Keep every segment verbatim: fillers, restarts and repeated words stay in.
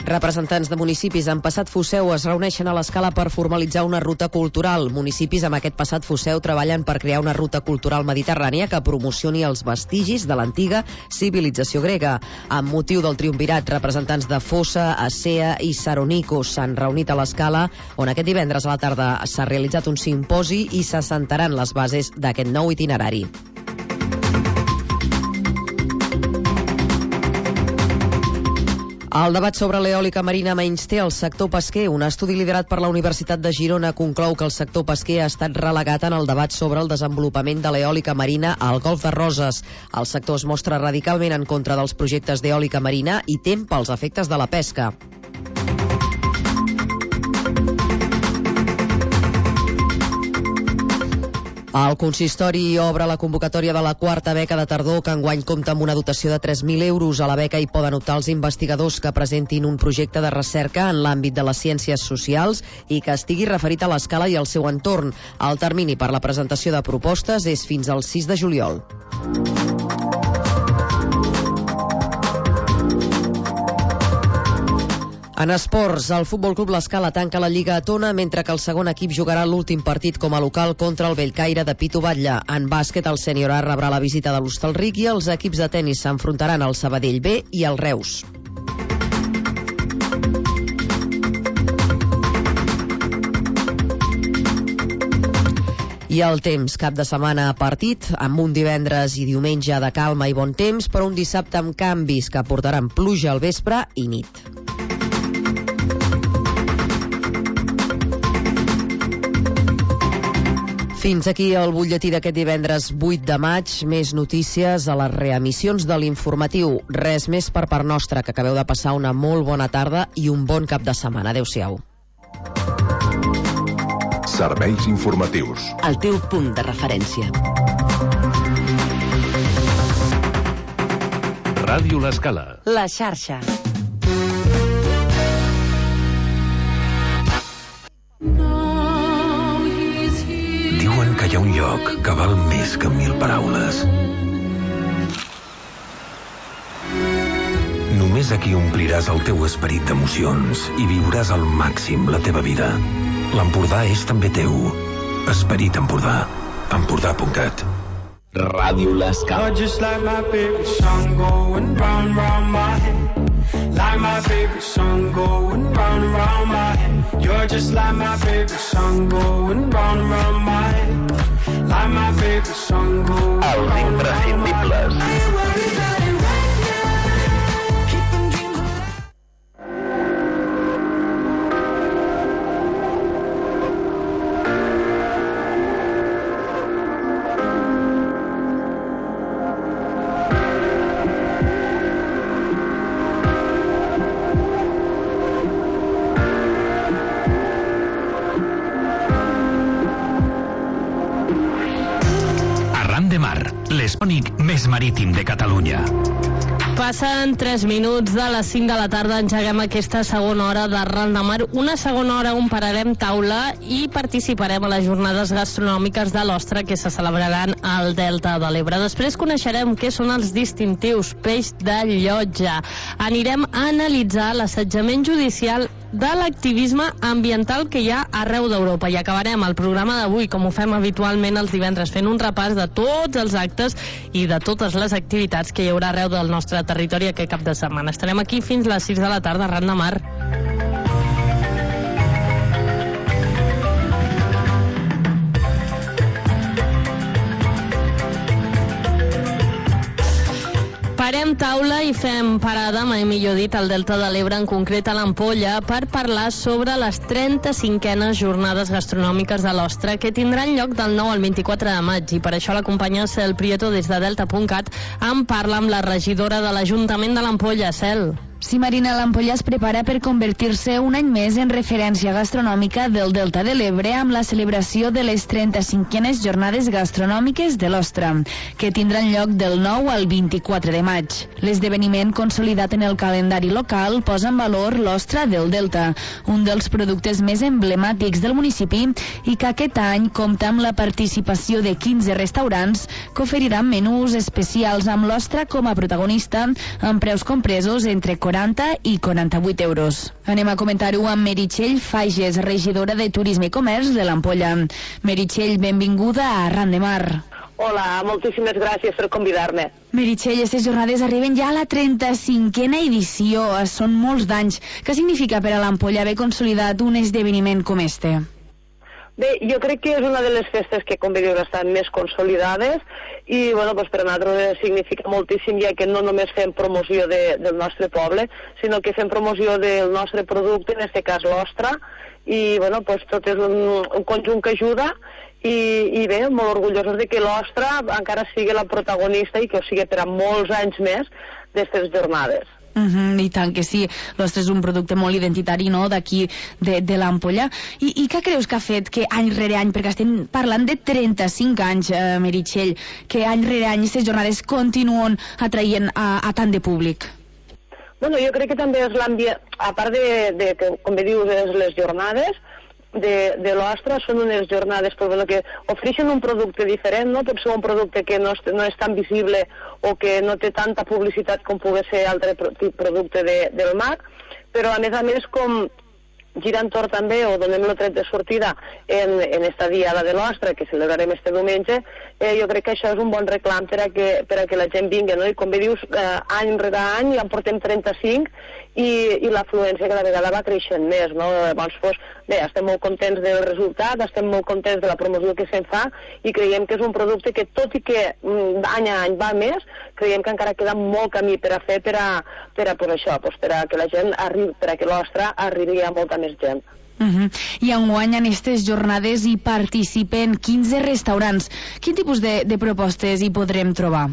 Representants de municipis en passat Fosseu es reuneixen a l'Escala per formalitzar una ruta cultural. Municipis amb aquest passat Fosseu treballen per crear una ruta cultural mediterrània que promocioni els vestigis de l'antiga civilització grega. Amb motiu del triumvirat, representants de Fossa, Acea i Saronikos s'han reunit a l'Escala, on aquest divendres a la tarda s'ha realitzat un simposi i s'assentaran les bases d'aquest nou itinerari. El debat sobre l'eòlica marina menysté el sector pesquer. Un estudi liderat per la Universitat de Girona conclou que el sector pesquer ha estat relegat en el debat sobre el desenvolupament de l'eòlica marina al Golf de Roses. El sector es mostra radicalment en contra dels projectes d'eòlica marina i tem pels efectes de la pesca. El consistori obre la convocatòria de la quarta beca de tardor, que enguany compta amb una dotació de tres mil euros. A la beca hi poden optar els investigadors que presentin un projecte de recerca en l'àmbit de les ciències socials i que estigui referit a l'Escala i al seu entorn. El termini per la presentació de propostes és fins al sis de juliol. En esports, el Futbol Club L'Escala tanca la Lliga a Tona, mentre que el segon equip jugarà l'últim partit com a local contra el Bellcaire de Pitu Batlle. En bàsquet, el Sènior A rebrà la visita de l'Hostalric i els equips de tennis s'enfrontaran al Sabadell B i al Reus. I el temps, cap de setmana partit, amb un divendres i diumenge de calma i bon temps, però un dissabte amb canvis que portaran pluja al vespre i nit. Fins aquí el butlletí d'aquest divendres vuit de maig. Més notícies a les reemissions de l'informatiu. Res més per part nostra, que acabeu de passar una molt bona tarda i un bon cap de setmana. Adéu-siau. Serveis informatius. El teu punt de referència. Ràdio L'Escala. La xarxa. Diuen que hi ha un lloc que val més que mil paraules. Només aquí ompliràs el teu esperit d'emocions i viuràs al màxim la teva vida. L'Empordà és també teu. Esperit Empordà. Empordà punt cat. Ràdio L'Escala. Just like my favorite song going round round my head. Like my favorite song going round and round my head. You're just like my favorite song going round and round my head. Like my favorite song going round and round my head. I ain't worried about it right now. Keep them dreams alive. L'espònic més marítim de Catalunya. Passen tres minuts de les cinc de la tarda, engeguem aquesta segona hora d'Arran de Mar, una segona hora on pararem taula i participarem a les jornades gastronòmiques de l'Ostra que se celebraran al Delta de l'Ebre. Després coneixerem què són els distintius peix de llotja. Anirem a analitzar l'assetjament judicial de l'activisme ambiental que hi ha arreu d'Europa i acabarem el programa d'avui, com ho fem habitualment els divendres, fent un repàs de tots els actes i de totes les activitats que hi haurà arreu del nostre territori aquest cap de setmana. Estarem aquí fins les sis de la tarda, Arran de Mar. Parem taula i fem parada, mai millor dit, al Delta de l'Ebre, en concret a l'Ampolla, per parlar sobre les trenta-cinquenes jornades gastronòmiques de l'Ostra, que tindran lloc del nou al vint-i-quatre de maig, i per això l'acompanya Cel Prieto des de delta punt cat, en parla amb la regidora de l'Ajuntament de l'Ampolla. Cel. Sí, Marina, l'Ampolla es prepara per convertir-se un any més en referència gastronòmica del Delta de l'Ebre amb la celebració de les trenta-cinquenes jornades gastronòmiques de l'Ostra, que tindran lloc del nou al vint-i-quatre de maig. L'esdeveniment, consolidat en el calendari local, posa en valor l'ostra del Delta, un dels productes més emblemàtics del municipi i que aquest any compta amb la participació de quinze restaurants que oferiran menús especials amb l'ostra com a protagonista, amb preus compresos entre quaranta quaranta i quaranta-vuit euros. Anem a comentar-ho amb Meritxell Fages, regidora de Turisme i Comerç de l'Ampolla. Meritxell, benvinguda a Arran de Mar. Hola, moltíssimes gràcies per convidar-me. Meritxell, aquestes jornades arriben ja a la trenta-cinquena edició, són molts d'anys. Què significa per a l'Ampolla haver consolidat un esdeveniment com este? Bé, jo crec que és una de les festes que, com veieu, estan més consolidades i, bueno, doncs per a nosaltres significa moltíssim, ja que no només fem promoció de, del nostre poble, sinó que fem promoció del nostre producte, en aquest cas l'ostra, i, bueno, doncs tot és un, un conjunt que ajuda i, i bé, molt orgullosos de que l'ostra encara sigui la protagonista i que ho sigui per a molts anys més d'aquestes jornades. Uh -huh, I tant que sí, l'ostra és un producte molt identitari, no?, d'aquí de, de l'Ampolla. I, I què creus que ha fet que any rere any, perquè estem parlant de trenta-cinc anys, eh, Meritxell, que any rere any aquestes jornades continuen atraient a, a tant de públic? Bueno, jo crec que també és l'ambient, a part de, de que, com bé dius, les jornades de, de l'ostra, són unes jornades però, bueno, que ofereixen un producte diferent, no? Pot ser un producte que no és, no és tan visible o que no té tanta publicitat com pugui ser altre producte de, del mar, però a més a més com gira entorn també o donem el tret de sortida en, en esta diada de l'ostra que celebrarem este diumenge, eh, jo crec que això és un bon reclam per a que, per a que la gent vingui, no? I com bé dius, eh, any rere any ja en portem trenta-cinc i, i l'afluència cada vegada va creixent més, no? Llavors, doncs, bé, estem molt contents del resultat, estem molt contents de la promoció que se'n fa i creiem que és un producte que, tot i que mm, any a any va més, creiem que encara queda molt camí per a fer per a, per a per això, doncs, per a que la gent arribi, per a que l'ostra arribi a molta més gent. Uh -huh. I enguany en aquestes jornades hi participen quinze restaurants. Quin tipus de, de propostes hi podrem trobar?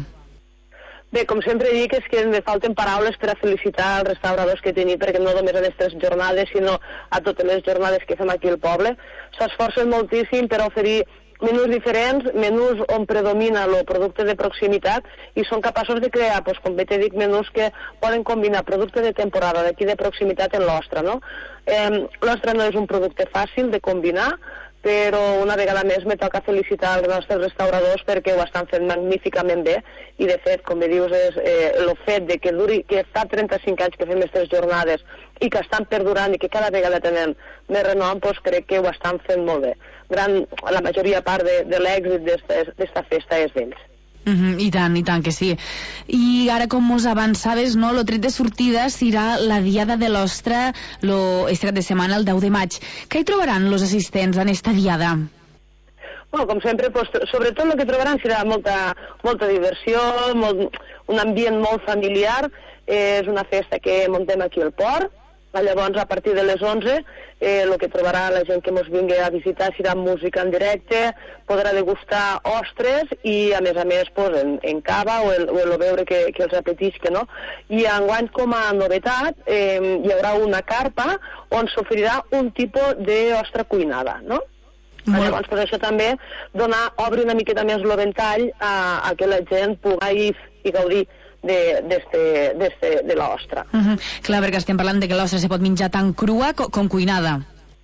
Bé, com sempre dic, és que em falten paraules per a felicitar els restauradors que tenim, perquè no només en aquestes jornades, sinó a totes les jornades que fem aquí al poble. S'esforcen moltíssim per oferir menús diferents, menús on predomina el producte de proximitat i són capaços de crear, doncs, com bé t'he dit, menús que poden combinar producte de temporada d'aquí de proximitat en l'ostra, no? Eh, l'ostra no és un producte fàcil de combinar, però una vegada més me toca felicitar els nostres restauradors perquè ho estan fent magníficament bé i de fet, com bé dius, és eh, el fet de que duri, que fa trenta-cinc anys que fem aquestes jornades i que estan perdurant i que cada vegada tenen més renom, doncs crec que ho estan fent molt bé. Gran, la majoria part de, de l'èxit d'esta festa és d'ells. Uh -huh, I tant, i tant que sí. I ara, com us avançaves, no, el tret de sortida serà la diada de l'ostra este cap de setmana, el deu de maig. Què hi trobaran els assistents en esta diada? Bueno, com sempre, pues, sobretot el que trobaran serà molta, molta diversió, molt, un ambient molt familiar. Eh, és una festa que muntem aquí al port. Llavors, a partir de les onze, eh, el que trobarà la gent que ens vingui a visitar serà música en directe, podrà degustar ostres i, a més a més, pues, en, en cava o el, o el beure que, que els apetisca, no? I enguany, com a novetat, eh, hi haurà una carpa on s'oferirà un tipus d'ostra cuinada, no? Molt. Llavors, pues, això també dona, obre una miqueta més el ventall a, a que la gent pugui i gaudir de, de, de, de l'ostra. Uh -huh. Clar, perquè estem parlant de que l'ostra se pot menjar tant crua com, com cuinada.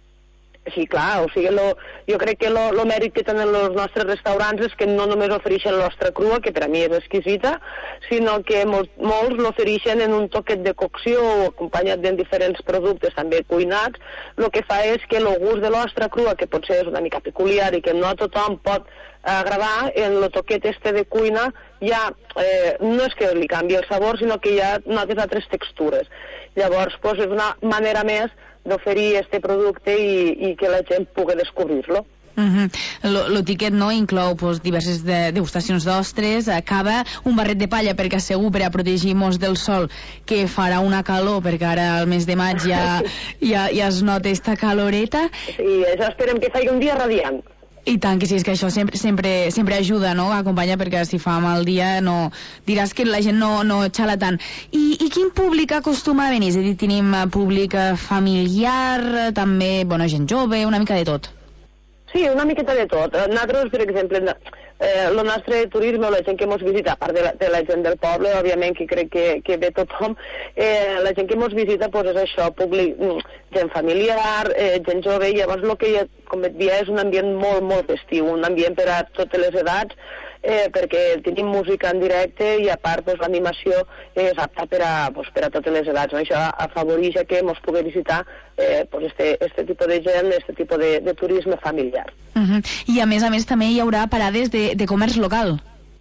Sí, clar, o sigui, lo, jo crec que el mèrit que tenen els nostres restaurants és que no només ofereixen l'ostra crua, que per a mi és exquisita, sinó que mol, molts l'ofereixen en un toquet de cocció o acompanyat de diferents productes també cuinats. El que fa és que el gust de l'ostra crua, que potser és una mica peculiar i que no a tothom pot agradar, en el toquet este de cuina ja eh, no és que li canvi el sabor, sinó que ja notes altres textures. Llavors, pues, és una manera més d'oferir este producte i, i que la gent pugui descobrir-lo. Uh -huh. El tiquet, no, inclou pues, diverses de, degustacions d'ostres, cava, un barret de palla perquè assegur per a protegir-nos del sol, que farà una calor perquè ara al mes de maig ja, ja, ja es nota esta caloreta. Sí, ja esperem que faci un dia radiant. I tant que sí, és que això sempre, sempre, sempre ajuda, no?, a acompanyar, perquè si fa mal dia no diràs que la gent no, no xala tant. I, I quin públic acostuma a venir? És a dir, tenim públic familiar, també, bueno, gent jove, una mica de tot. Sí, una miqueta de tot. Nosaltres, per exemple, eh, el nostre turisme, la gent que ens visita, a part de la, de la gent del poble, òbviament, que crec que, que ve tothom, eh, la gent que ens visita, pues, és això, públic, gent familiar, eh, gent jove, i llavors el que, com et dia, és un ambient molt, molt festiu, un ambient per a totes les edats, eh, perquè tenim música en directe i a part pues, l'animació és apta per a, pues, per a totes les edats, no? Això afavoreix que ens pugui visitar eh, pues, este, este tipus de gent, este tipus de, de turisme familiar. Uh-huh. I a més a més també hi haurà parades de, de comerç local.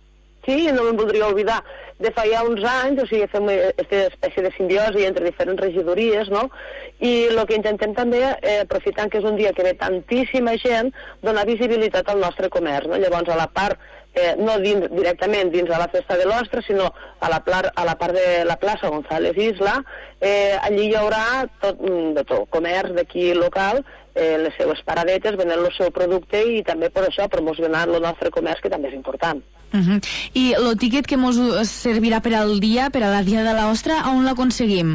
Sí, no me'n voldria oblidar. De fa ja uns anys, o sigui, fem aquesta espècie de simbiosi entre diferents regidories, no? I el que intentem també, eh, aprofitant que és un dia que ve tantíssima gent, donar visibilitat al nostre comerç, no? Llavors, a la part, eh, no dins, directament dins de la Festa de l'Ostra, sinó a la, pla, a la part de la plaça González Isla, eh, allí hi haurà tot, de tot, comerç d'aquí local, eh, les seues paradetes, venent el seu producte i també per això promocionant el nostre comerç, que també és important. Uh-huh. I el tiquet que ens servirà per al dia, per a la dia de l'Ostra, on l'aconseguim?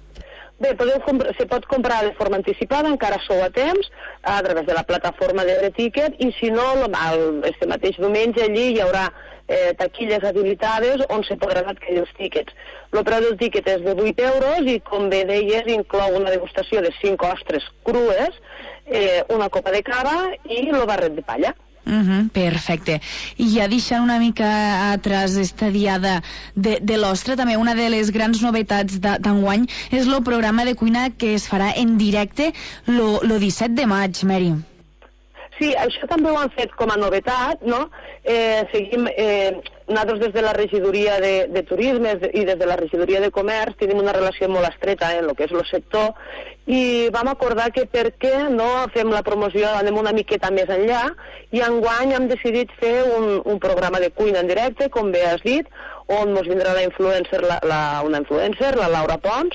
Bé, podeu se pot comprar de forma anticipada, encara sou a temps, a través de la plataforma de Ticket, i si no, el, este mateix diumenge allí hi haurà eh, taquilles habilitades on se podran adquirir els tíquets. El preu del tíquet és de vuit euros i, com bé deies, inclou una degustació de cinc ostres crues, eh, una copa de cava i el barret de palla. Uh-huh, perfecte. I ja deixant una mica atrás esta diada de, de l'Ostra, també una de les grans novetats d'enguany és el programa de cuina que es farà en directe el disset de maig, Mary. Sí, això també ho han fet com a novetat, no? Eh, seguim, eh, nosaltres des de la regidoria de, de turisme i des de la regidoria de comerç tenim una relació molt estreta en el que és el sector i vam acordar que per què no fem la promoció, anem una miqueta més enllà i enguany hem decidit fer un, un programa de cuina en directe, com bé has dit, on ens vindrà la influencer, la, la, una influencer, la Laura Pons,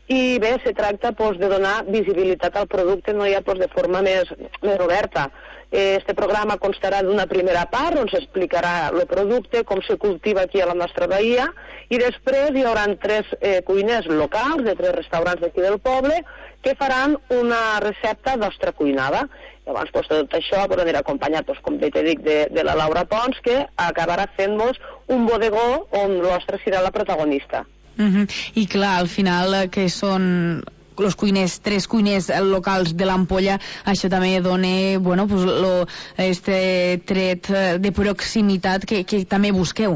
i bé, se tracta pues, de donar visibilitat al producte, no ja pues, de forma més, més oberta. Este programa constarà d'una primera part on s'explicarà el producte, com se cultiva aquí a la nostra bahia, i després hi haurà tres eh, cuiners locals de tres restaurants d'aquí del poble que faran una recepta d'ostra cuinada. Llavors, pues, tot això pues, anirà acompanyat, pues, com bé t'he dit, de, de la Laura Pons, que acabarà fent-nos un bodegó on l'ostra serà la protagonista. Uh-huh. I clar, al final que són los cuiners, tres cuiners locals de l'Ampolla, això també dona, bueno, pues, lo, este tret de proximitat que, que també busqueu.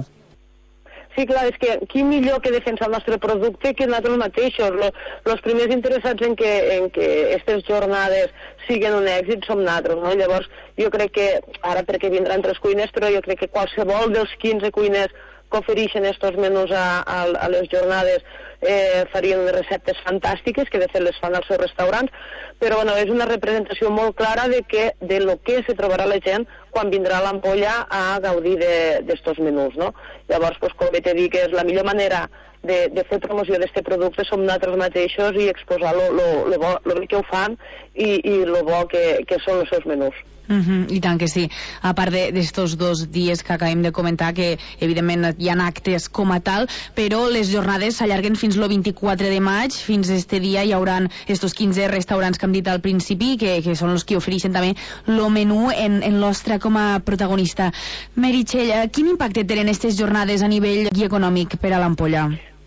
Sí, clar, és que qui millor que defensar el nostre producte que nosaltres mateixos. Lo, los primers interessats en que, en que aquestes jornades siguin un èxit som nosaltres, no? Llavors, jo crec que, ara perquè vindran tres cuiners, però jo crec que qualsevol dels quinze cuiners que ofereixen estos menús a, a, a les jornades eh, farien receptes fantàstiques, que de fet les fan als seus restaurants, però bueno, és una representació molt clara de, que, de lo que se trobarà la gent quan vindrà a l'Ampolla a gaudir d'estos de, menús, no? Llavors, pues, com bé t'he dit, que és la millor manera de, de fer promoció d'aquest producte som nosaltres mateixos i exposar lo, lo, lo, bo, lo bé que ho fan i, i lo bo que, que són els seus menús. Uh-huh, I tant que sí. A part d'estos dos dies que acabem de comentar, que evidentment hi ha actes com a tal, però les jornades s'allarguen fins el vint-i-quatre de maig. Fins este dia hi haurà estos quinze restaurants que hem dit al principi, que, que són els que ofereixen també el menú en, en l'Ostra com a protagonista. Meritxell, quin impacte tenen aquestes jornades a nivell econòmic per a l'Ampolla?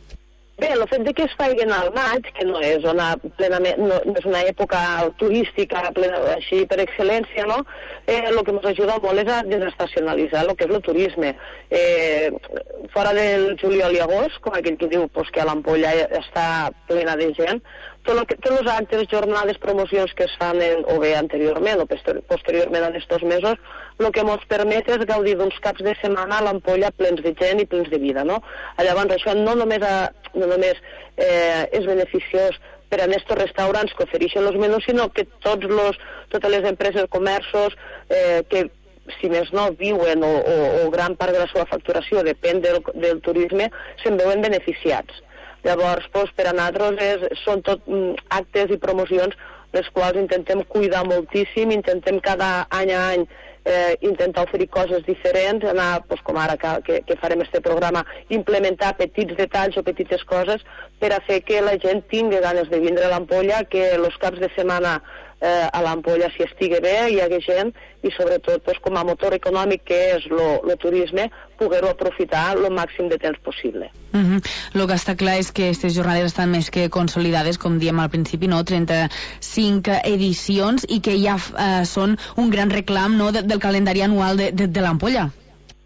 Bé, el fet de que es faiguen al maig, que no és una, plenament, no, no és una època turística plena, així per excel·lència, no? Eh, el que ens ajuda molt és a desestacionalitzar el que és el turisme. Eh, fora del juliol i agost, com aquell que diu pues, que a l'Ampolla està plena de gent, tot que, tots els actes, jornades, promocions que es fan en, o bé anteriorment o posteriorment en estos mesos, el que ens permet és gaudir d'uns caps de setmana a l'Ampolla plens de gent i plens de vida, no? Llavors això no només, a, no només eh, és beneficiós per a estos restaurants que ofereixen els menús, sinó que tots los, totes les empreses, comerços, eh, que si més no viuen o, o, o gran part de la seva facturació depèn del, del turisme, se'n veuen beneficiats. Llavors, doncs, per a nosaltres és, són tot mm, actes i promocions les quals intentem cuidar moltíssim, intentem cada any a any eh, intentar oferir coses diferents, anar, doncs, com ara que, que, que farem este programa, implementar petits detalls o petites coses per a fer que la gent tingui ganes de vindre a l'Ampolla, que els caps de setmana eh, a l'Ampolla s'hi estigui bé, hi hagi gent, i sobretot doncs, com a motor econòmic que és el turisme, poder-ho aprofitar el màxim de temps possible. El uh -huh. que està clar és que aquestes jornades estan més que consolidades, com diem al principi, no? trenta-cinc edicions, i que ja eh, són un gran reclam, no? de, del calendari anual de, de, de l'Ampolla.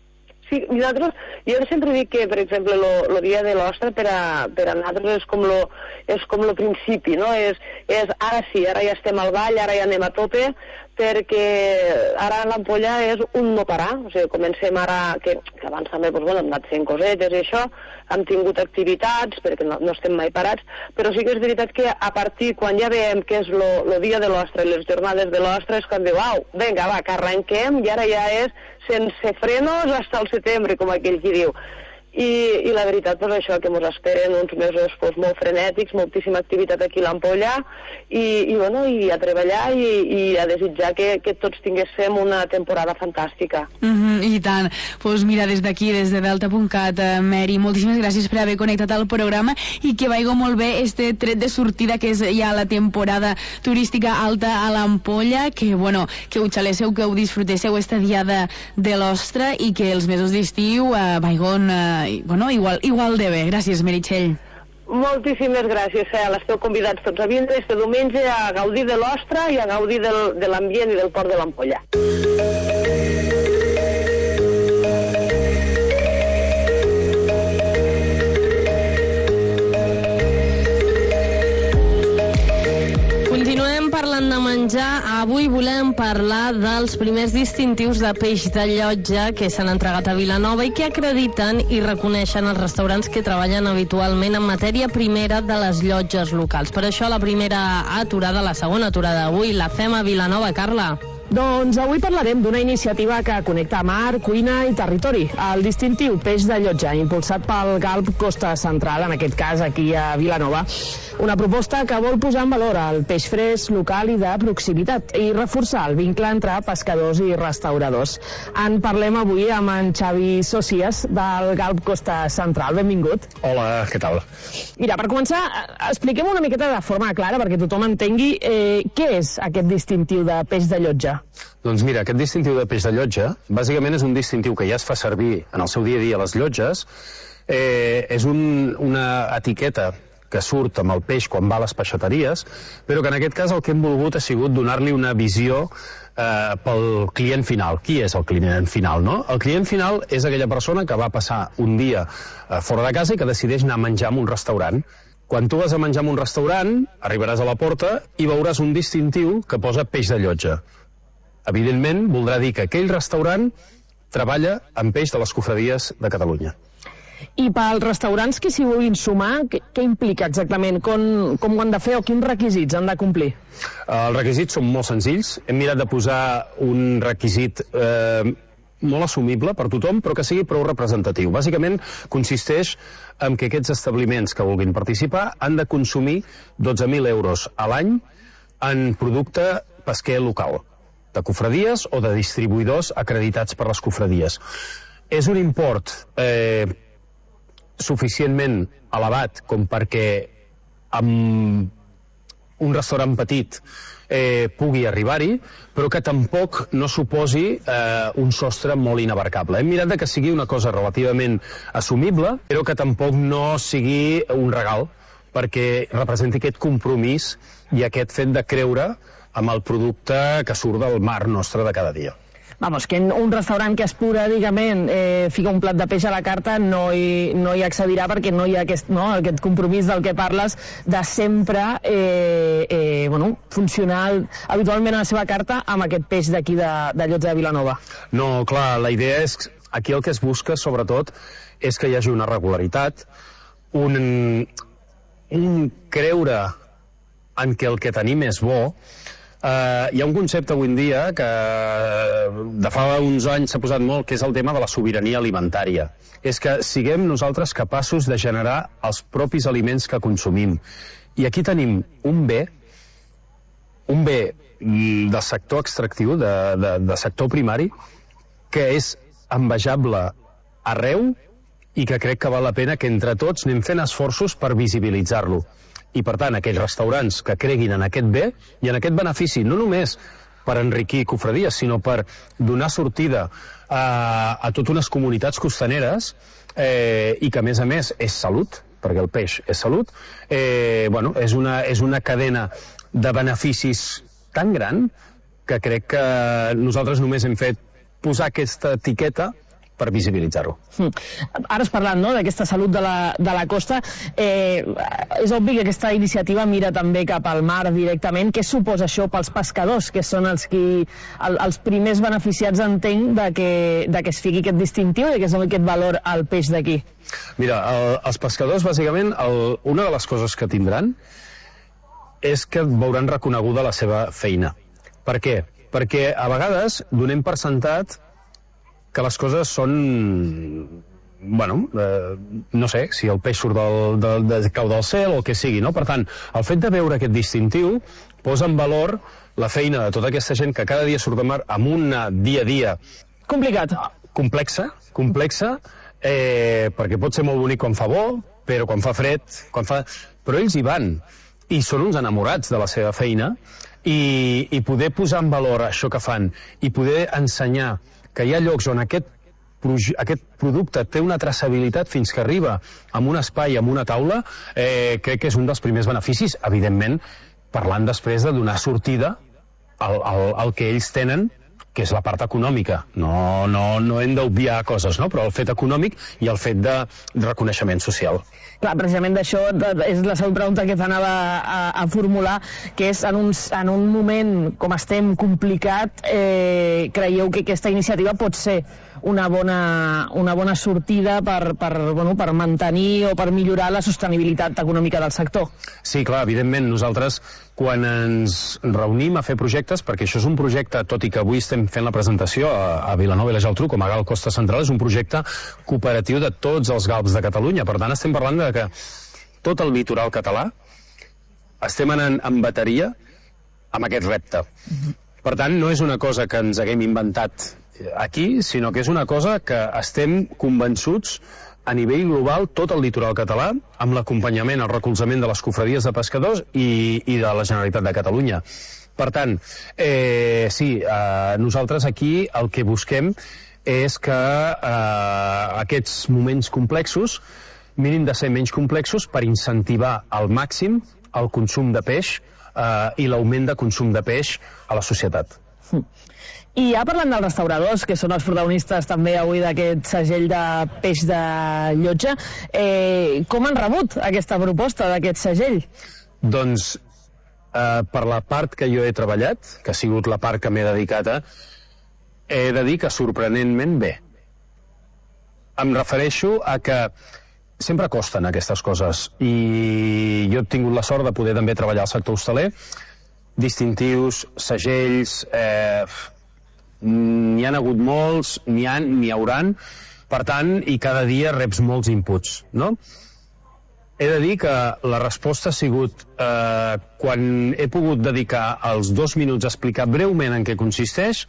Sí, nosaltres, jo sempre dic que, per exemple, el dia de l'ostra per a, per a nosaltres és com lo, és com lo principi, no? És, és ara sí, ara ja estem al ball, ara ja anem a tope, perquè ara l'ampolla és un no parar, o sigui, comencem ara, que, que abans també, doncs, bueno, hem anat fent cosetes i això, hem tingut activitats, perquè no, no estem mai parats, però sí que és veritat que a partir, quan ja veiem que és el dia de l'ostra i les jornades de l'ostra, és quan diu, au, vinga, va, que arrenquem, i ara ja és sense frenos fins al setembre, com aquell qui diu. I, i la veritat, doncs això, que ens esperen uns mesos pues, molt frenètics, moltíssima activitat aquí a l'Ampolla, i, i, bueno, i a treballar i, i a desitjar que, que tots tinguéssim una temporada fantàstica. Mm-hmm, I tant. Pues mira, des d'aquí, des de delta punt cat, eh, Mary, moltíssimes gràcies per haver connectat al programa i que vagi molt bé este tret de sortida que és ja la temporada turística alta a l'Ampolla, que, bueno, que ho xalesseu, que ho disfrutesseu esta diada de l'ostra i que els mesos d'estiu eh, vagin... Eh, bueno, igual, igual de bé. Gràcies, Meritxell. Moltíssimes gràcies, Cel. Esteu convidats tots a vindre este diumenge a gaudir de l'ostra i a gaudir del, de l'ambient i del port de l'Ampolla. Parlant de menjar, avui volem parlar dels primers distintius de peix de llotja que s'han entregat a Vilanova i que acrediten i reconeixen els restaurants que treballen habitualment en matèria primera de les llotges locals. Per això la primera aturada, la segona aturada d'avui, la fem a Vilanova. Carla. Doncs avui parlarem d'una iniciativa que connecta mar, cuina i territori. El distintiu peix de llotja, impulsat pel Galp Costa Central, en aquest cas aquí a Vilanova. Una proposta que vol posar en valor el peix fresc, local i de proximitat i reforçar el vincle entre pescadors i restauradors. En parlem avui amb en Xavi Socias del Galp Costa Central. Benvingut. Hola, què tal? Mira, per començar, expliquem una miqueta de forma clara perquè tothom entengui eh, què és aquest distintiu de peix de llotja. Doncs mira, aquest distintiu de peix de llotja bàsicament és un distintiu que ja es fa servir en el seu dia a dia a les llotges. Eh, és un, una etiqueta que surt amb el peix quan va a les peixateries, però que en aquest cas el que hem volgut ha sigut donar-li una visió eh, pel client final. Qui és el client final, no? El client final és aquella persona que va passar un dia eh, fora de casa i que decideix anar a menjar en un restaurant. Quan tu vas a menjar en un restaurant, arribaràs a la porta i veuràs un distintiu que posa peix de llotja. Evidentment, voldrà dir que aquell restaurant treballa amb peix de les cofradies de Catalunya. I pels restaurants que s'hi vulguin sumar, què, què implica exactament? Com, com ho han de fer o quins requisits han de complir? Els requisits són molt senzills. Hem mirat de posar un requisit eh, molt assumible per tothom, però que sigui prou representatiu. Bàsicament, consisteix en que aquests establiments que vulguin participar han de consumir dotze mil euros a l'any en producte pesquer local, de cofradies o de distribuïdors acreditats per les cofradies. És un import eh, suficientment elevat com perquè amb un restaurant petit eh, pugui arribar-hi, però que tampoc no suposi eh, un sostre molt inabarcable. Hem mirat de que sigui una cosa relativament assumible, però que tampoc no sigui un regal, perquè representi aquest compromís i aquest fet de creure amb el producte que surt del mar nostre de cada dia. Vamos, que un restaurant que esporàdicament eh, fica un plat de peix a la carta no hi, no hi accedirà perquè no hi ha aquest, no, aquest compromís del que parles de sempre eh, eh, bueno, funcionar habitualment a la seva carta amb aquest peix d'aquí de, de Llotja de Vilanova. No, clar, la idea és... Aquí el que es busca, sobretot, és que hi hagi una regularitat, un, un creure en què el que tenim és bo. Uh, hi ha un concepte avui en dia que de fa uns anys s'ha posat molt, que és el tema de la sobirania alimentària. És que siguem nosaltres capaços de generar els propis aliments que consumim. I aquí tenim un bé, un bé del sector extractiu, de, de, de sector primari, que és envejable arreu i que crec que val la pena que entre tots anem fent esforços per visibilitzar-lo. I, per tant, aquells restaurants que creguin en aquest bé i en aquest benefici, no només per enriquir cofradies, sinó per donar sortida a, a totes unes comunitats costaneres eh, i que, a més a més, és salut, perquè el peix és salut, eh, bueno, és una, és una cadena de beneficis tan gran que crec que nosaltres només hem fet posar aquesta etiqueta per visibilitzar-ho. Mm. Ara has parlat, no?, d'aquesta salut de la, de la costa. Eh, és obvi que aquesta iniciativa mira també cap al mar directament. Què suposa això pels pescadors, que són els, qui, el, els primers beneficiats, entenc, de que, de que es fiqui aquest distintiu, de que es doni aquest valor al peix d'aquí? Mira, el, els pescadors, bàsicament, el, una de les coses que tindran és que veuran reconeguda la seva feina. Per què? Perquè a vegades donem per sentat que les coses són... bueno, eh, no sé, si el peix surt del, del, del cau del cel o el que sigui, no? Per tant, el fet de veure aquest distintiu posa en valor la feina de tota aquesta gent que cada dia surt de mar amb un dia a dia... Complicat. Complexa, complexa, eh, perquè pot ser molt bonic quan fa bo, però quan fa fred, quan fa... però ells hi van, i són uns enamorats de la seva feina, i, i poder posar en valor això que fan, i poder ensenyar que hi ha llocs on aquest, aquest producte té una traçabilitat fins que arriba a un espai, a una taula, eh, crec que és un dels primers beneficis, evidentment, parlant després de donar sortida al, al, al que ells tenen, que és la part econòmica. No, no, no hem d'obviar coses, no? Però el fet econòmic i el fet de reconeixement social. Clar, precisament d'això és la següent pregunta que t'anava a, a formular, que és en, uns, en un moment com estem complicat, eh, creieu que aquesta iniciativa pot ser una bona, una bona sortida per, per, bueno, per mantenir o per millorar la sostenibilitat econòmica del sector? Sí, clar, evidentment, nosaltres quan ens reunim a fer projectes, perquè això és un projecte, tot i que avui estem fent la presentació a, a Vilanova i la Geltrú com a Galp Costa Central, és un projecte cooperatiu de tots els galps de Catalunya. Per tant, estem parlant de que tot el litoral català estem anant en bateria amb aquest repte. Per tant, no és una cosa que ens haguem inventat aquí, sinó que és una cosa que estem convençuts a nivell global, tot el litoral català, amb l'acompanyament, el recolzament de les cofradies de pescadors i, i de la Generalitat de Catalunya. Per tant, eh, sí, eh, nosaltres aquí el que busquem és que eh, aquests moments complexos mirin de ser menys complexos per incentivar al màxim el consum de peix eh, i l'augment de consum de peix a la societat. Mm. I ja parlant dels restauradors, que són els protagonistes també avui d'aquest segell de peix de Llotja, eh, com han rebut aquesta proposta d'aquest segell? Doncs eh, per la part que jo he treballat, que ha sigut la part que m'he dedicat a, he de dir que sorprenentment bé. Em refereixo a que sempre costen aquestes coses, i jo he tingut la sort de poder també treballar al sector hostaler, distintius, segells, eh, n'hi han hagut molts, n'hi han, n'hi hauran, per tant, i cada dia reps molts inputs, no? He de dir que la resposta ha sigut, eh, quan he pogut dedicar els dos minuts a explicar breument en què consisteix,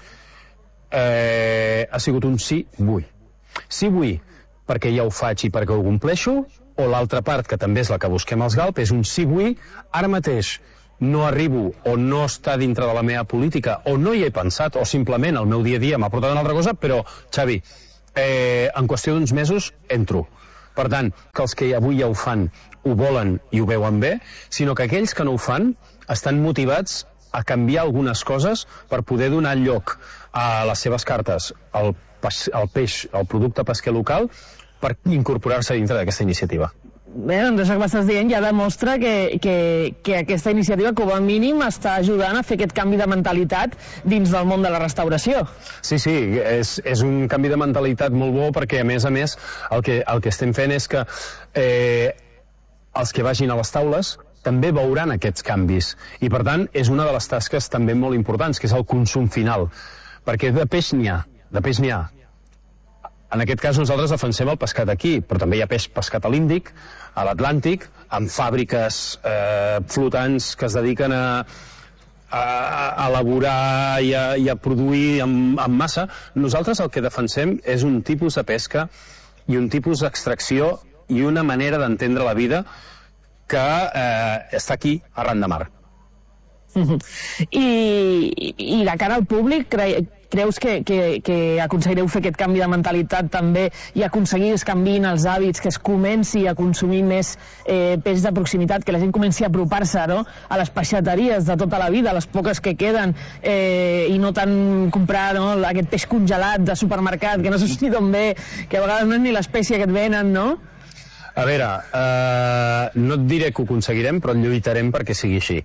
eh, ha sigut un sí, vull. Sí, vull, perquè ja ho faig i perquè ho compleixo, o l'altra part, que també és la que busquem als Galp, és un sí, vull, ara mateix no arribo o no està dintre de la meva política o no hi he pensat o simplement el meu dia a dia m'ha portat una altra cosa, però, Xavi, eh, en qüestió d'uns mesos entro. Per tant, que els que avui ja ho fan ho volen i ho veuen bé, sinó que aquells que no ho fan estan motivats a canviar algunes coses per poder donar lloc a les seves cartes al, al peix, al producte pesquer local, per incorporar-se dintre d'aquesta iniciativa. Bé, doncs això que m'estàs dient ja demostra que, que, que aquesta iniciativa com a mínim està ajudant a fer aquest canvi de mentalitat dins del món de la restauració. Sí, sí, és, és un canvi de mentalitat molt bo, perquè a més a més el que, el que estem fent és que eh, els que vagin a les taules també veuran aquests canvis, i per tant és una de les tasques també molt importants, que és el consum final, perquè de peix n'hi ha, de peix n'hi ha. En aquest cas nosaltres defensem el pescat aquí, però també hi ha peix pescat a l'Índic, a l'Atlàntic, amb fàbriques eh, flotants que es dediquen a, a, a elaborar i a, i a produir en, en massa. Nosaltres el que defensem és un tipus de pesca i un tipus d'extracció i una manera d'entendre la vida que eh, està aquí, arran de mar. I, i de cara al públic, cre creus que, que, que aconseguireu fer aquest canvi de mentalitat també i aconseguir que es canviïn els hàbits, que es comenci a consumir més eh, peix de proximitat, que la gent comenci a apropar-se, no?, a les peixateries de tota la vida, les poques que queden, eh, i no tant comprar, no?, aquest peix congelat de supermercat, que no saps ni d'on ve, que a vegades no és ni l'espècie que et venen, no? A veure, eh, no et diré que ho aconseguirem, però lluitarem perquè sigui així.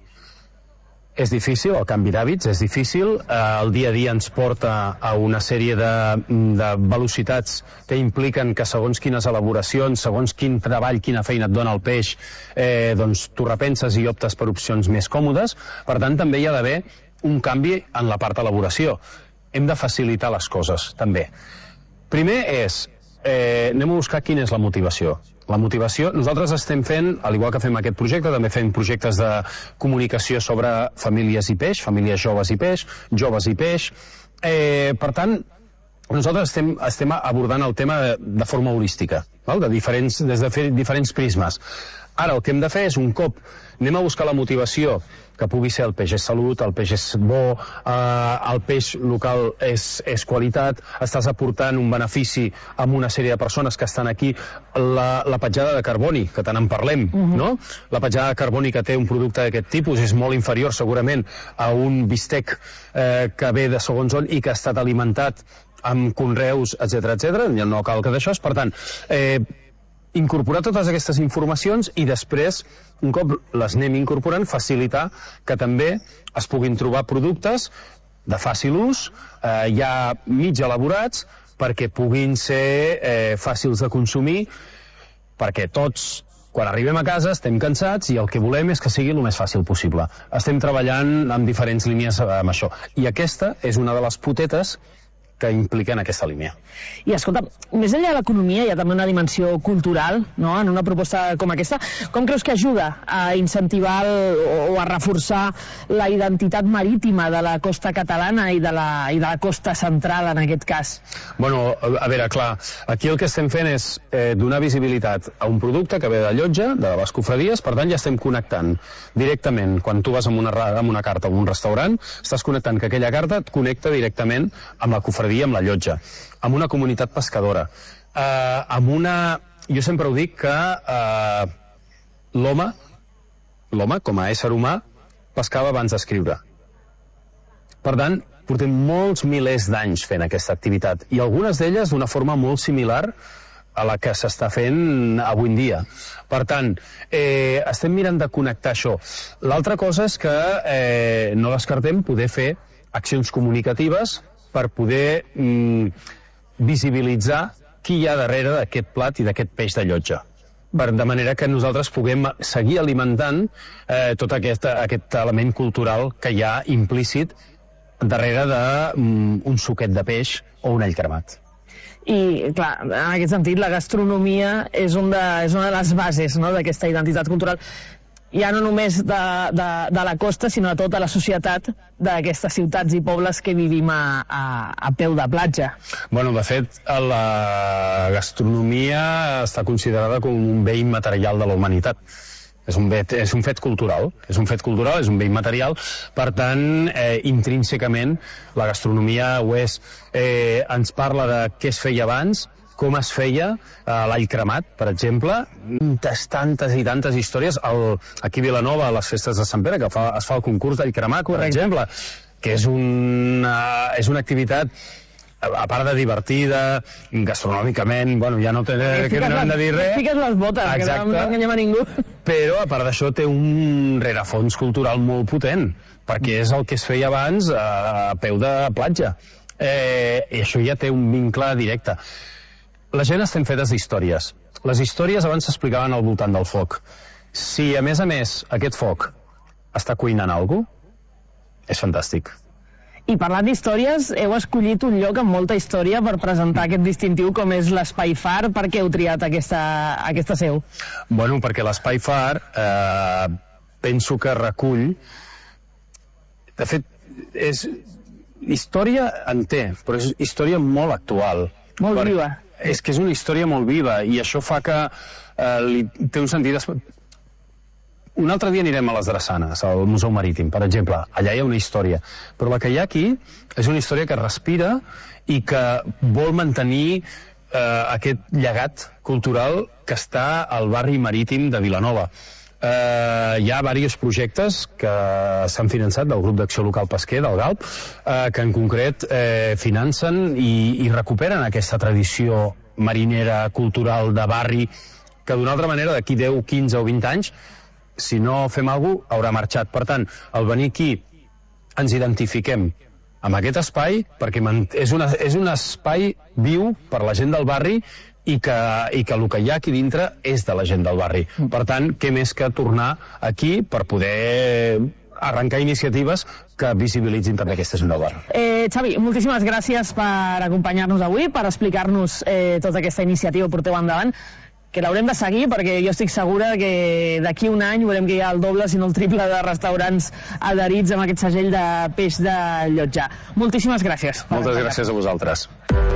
És difícil, el canvi d'hàbits és difícil, eh, el dia a dia ens porta a una sèrie de, de velocitats que impliquen que segons quines elaboracions, segons quin treball, quina feina et dona el peix, eh, doncs tu repenses i optes per opcions més còmodes. Per tant, també hi ha d'haver un canvi en la part d'elaboració. Hem de facilitar les coses, també. Primer és, eh, anem a buscar quina és la motivació. La motivació, nosaltres estem fent, al igual que fem aquest projecte, també fem projectes de comunicació sobre famílies i peix, famílies joves i peix, joves i peix. Eh, per tant, nosaltres estem, estem abordant el tema de, de forma holística, val? De diferents, des de fer diferents prismes. Ara el que hem de fer és, un cop anem a buscar la motivació, que pugui ser el peix és salut, el peix és bo, eh, el peix local és, és qualitat, estàs aportant un benefici a una sèrie de persones que estan aquí, la, la petjada de carboni, que tant en parlem, uh-huh. no? La petjada de carboni que té un producte d'aquest tipus és molt inferior segurament a un bistec eh, que ve de segons on i que ha estat alimentat amb conreus, etcètera, etcètera. No cal que d'això, per tant, eh, incorporar totes aquestes informacions i després, un cop les anem incorporant, facilitar que també es puguin trobar productes de fàcil ús, eh, ja mig elaborats, perquè puguin ser eh, fàcils de consumir, perquè tots, quan arribem a casa, estem cansats i el que volem és que sigui el més fàcil possible. Estem treballant amb diferents línies amb això. I aquesta és una de les potetes que impliquen aquesta línia. I escolta, més enllà de l'economia hi ha també una dimensió cultural, no?, en una proposta com aquesta. Com creus que ajuda a incentivar el, o a reforçar la identitat marítima de la costa catalana i de la, i de la costa central, en aquest cas? Bueno, a veure, clar, aquí el que estem fent és eh, donar visibilitat a un producte que ve de Llotja, de les cofradies, per tant ja estem connectant directament. Quan tu vas amb una, amb una carta o un restaurant, estàs connectant que aquella carta et connecta directament amb la cofradia, amb la Llotja, amb una comunitat pescadora, eh, amb una... Jo sempre ho dic que eh, l'home, l'home, com a ésser humà, pescava abans d'escriure. Per tant, portem molts milers d'anys fent aquesta activitat, i algunes d'elles d'una forma molt similar a la que s'està fent avui en dia. Per tant, eh, estem mirant de connectar això. L'altra cosa és que eh, no descartem poder fer accions comunicatives per poder mm, visibilitzar qui hi ha darrere d'aquest plat i d'aquest peix de Llotja. Per, de manera que nosaltres puguem seguir alimentant eh, tot aquest, aquest element cultural que hi ha implícit darrere d'un mm, suquet de peix o un all cremat. I, clar, en aquest sentit, la gastronomia és, un de, és una de les bases, no?, d'aquesta identitat cultural, ja no només de, de, de la costa, sinó de tota la societat d'aquestes ciutats i pobles que vivim a, a, a peu de platja. Bueno, de fet, la gastronomia està considerada com un bé immaterial de la humanitat. És un, bé, és un fet cultural, és un fet cultural, és un bé immaterial, per tant, eh, intrínsecament, la gastronomia ho és. Eh, ens parla de què es feia abans, com es feia eh, l'all cremat, per exemple, tantes, tantes i tantes històries. El, aquí a Vilanova, a les festes de Sant Pere, que fa, es fa el concurs d'all cremat, per Correcte. exemple, que és una, és una activitat, a part de divertida, gastronòmicament, bueno, ja no, té, que no hem de dir res. Fiques les botes, Exacte. que no enganyem a ningú. Però, a part d'això, té un rerefons cultural molt potent, perquè és el que es feia abans a, a peu de platja. Eh, I això ja té un vincle directe. La gent estem fetes d'històries. Les històries abans s'explicaven al voltant del foc. Si, a més a més, aquest foc està cuinant alguna cosa, és fantàstic. I parlant d'històries, heu escollit un lloc amb molta història per presentar aquest distintiu com és l'Espai Far. Per què heu triat aquesta, aquesta seu? Bueno, perquè l'Espai Far eh, penso que recull... De fet, és... història en té, però és història molt actual. Molt per... viva. És que és una història molt viva i això fa que eh, li té un sentit... un altre dia anirem a les Drassanes, al Museu Marítim, per exemple. Allà hi ha una història. Però la que hi ha aquí és una història que respira i que vol mantenir eh, aquest llegat cultural que està al barri marítim de Vilanova. Eh, hi ha diversos projectes que s'han finançat del grup d'acció local pesquer, del GALP, eh, que en concret eh, financen i, i recuperen aquesta tradició marinera, cultural, de barri, que d'una altra manera d'aquí deu, quinze o vint anys, si no fem alguna cosa, haurà marxat. Per tant, al venir aquí ens identifiquem amb aquest espai, perquè és, una, és un espai viu per la gent del barri i que, i que el que hi ha aquí dintre és de la gent del barri. Per tant, què més que tornar aquí per poder arrencar iniciatives que visibilitzin també aquesta zona del barri. Eh, Xavi, moltíssimes gràcies per acompanyar-nos avui, per explicar-nos eh, tota aquesta iniciativa que porteu endavant, que l'haurem de seguir perquè jo estic segura que d'aquí un any veurem que hi ha el doble, si no el triple, de restaurants adherits amb aquest segell de peix de Llotja. Moltíssimes gràcies. Moltes gràcies a vosaltres.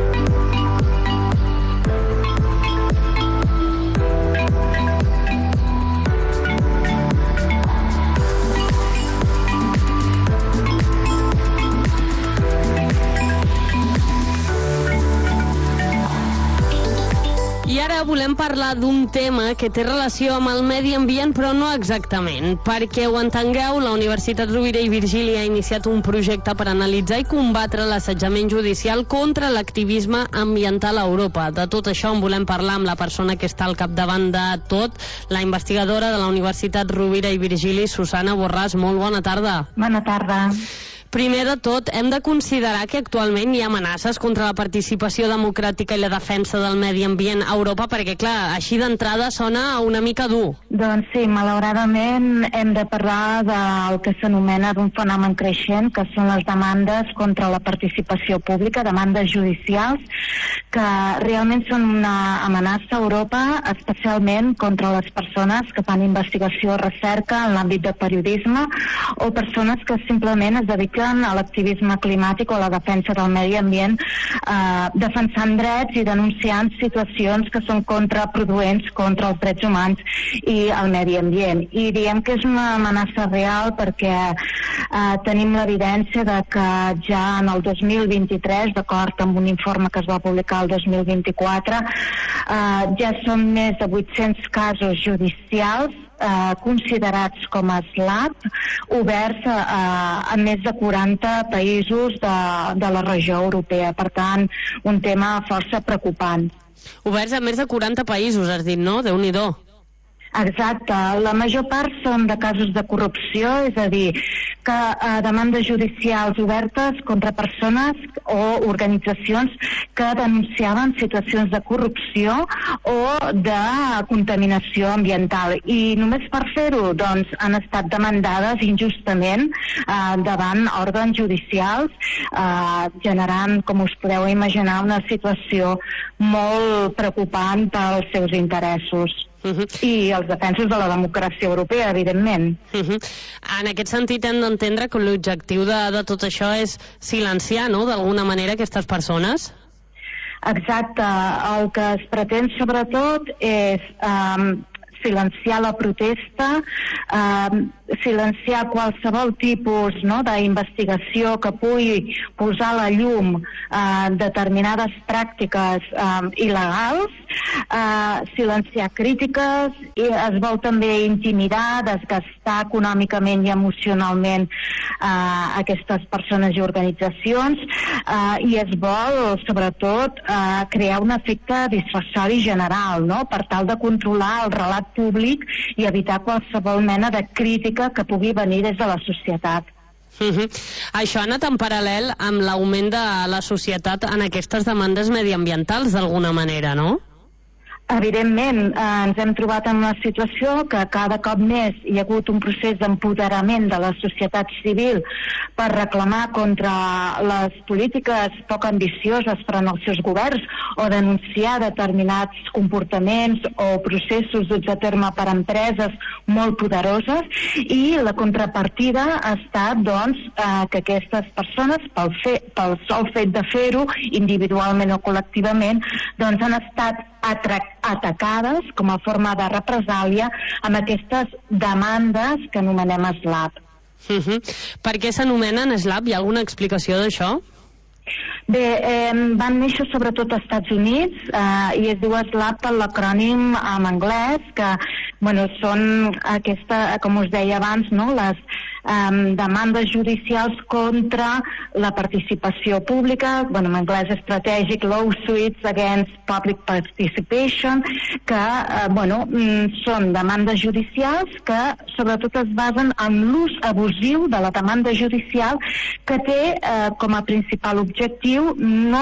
I ara volem parlar d'un tema que té relació amb el medi ambient, però no exactament. Perquè ho entengueu, la Universitat Rovira i Virgili ha iniciat un projecte per analitzar i combatre l'assetjament judicial contra l'activisme ambiental a Europa. De tot això en volem parlar amb la persona que està al capdavant de tot, la investigadora de la Universitat Rovira i Virgili, Susana Borràs. Molt bona tarda. Bona tarda. Primer de tot, hem de considerar que actualment hi ha amenaces contra la participació democràtica i la defensa del medi ambient a Europa, perquè, clar, així d'entrada sona una mica dur. Doncs sí, malauradament hem de parlar del que s'anomena d'un fenomen creixent, que són les demandes contra la participació pública, demandes judicials, que realment són una amenaça a Europa, especialment contra les persones que fan investigació o recerca en l'àmbit de periodisme, o persones que simplement es dediquen a l'activisme climàtic o a la defensa del medi ambient, eh, defensant drets i denunciant situacions que són contraproduents contra els drets humans i el medi ambient. I diem que és una amenaça real perquè eh, tenim l'evidència de que ja en el dos mil vint-i-tres, d'acord amb un informe que es va publicar el dos mil vint-i-quatre, eh, ja són més de vuit-cents casos judicials Eh, considerats com a S L A P, oberts a, a més de quaranta països de, de la regió europea. Per tant, un tema força preocupant. Oberts a més de quaranta països, has dit, no? Déu-n'hi-do. Exacte. La major part són de casos de corrupció, és a dir, que eh, demandes judicials obertes contra persones o organitzacions que denunciaven situacions de corrupció o de contaminació ambiental. I només per fer-ho, doncs, han estat demandades injustament eh, davant òrgans judicials, eh, generant, com us podeu imaginar, una situació molt preocupant pels seus interessos. Uh -huh. I els defensos de la democràcia europea, evidentment. Uh -huh. En aquest sentit hem d'entendre que l'objectiu de, de tot això és silenciar, no?, d'alguna manera aquestes persones? Exacte. El que es pretén sobretot és um, silenciar la protesta, um, silenciar qualsevol tipus, no, d'investigació que pugui posar a la llum uh, determinades pràctiques um, il·legals, uh, silenciar crítiques, i es vol també intimidar, desgastar econòmicament i emocionalment uh, aquestes persones i organitzacions, uh, i es vol, sobretot, uh, crear un efecte dissuasori general, no?, per tal de controlar el relat públic i evitar qualsevol mena de crítica que pugui venir des de la societat. Uh -huh. Això ha anat en paral·lel amb l'augment de la societat en aquestes demandes mediambientals, d'alguna manera, no? Evidentment, eh, ens hem trobat en una situació que cada cop més hi ha hagut un procés d'empoderament de la societat civil per reclamar contra les polítiques poc ambicioses per als seus governs o denunciar determinats comportaments o processos duts a terme per empreses molt poderoses, i la contrapartida ha estat doncs, eh, que aquestes persones, pel, fe, pel sol fet de fer-ho, individualment o col·lectivament, doncs han estat atacades com a forma de represàlia amb aquestes demandes que anomenem SLAPP. Uh-huh. Per què s'anomenen SLAPP? Hi ha alguna explicació d'això? Bé, eh, van néixer sobretot als Estats Units eh, i es diu SLAPP per l'acrònim en anglès, que bueno, són aquesta, com us deia abans, no? les eh, demandes judicials contra la participació pública, bueno, en anglès Strategic Lawsuits Against Public Participation, que eh, bueno, són demandes judicials que sobretot es basen en l'ús abusiu de la demanda judicial, que té eh, com a principal objectiu no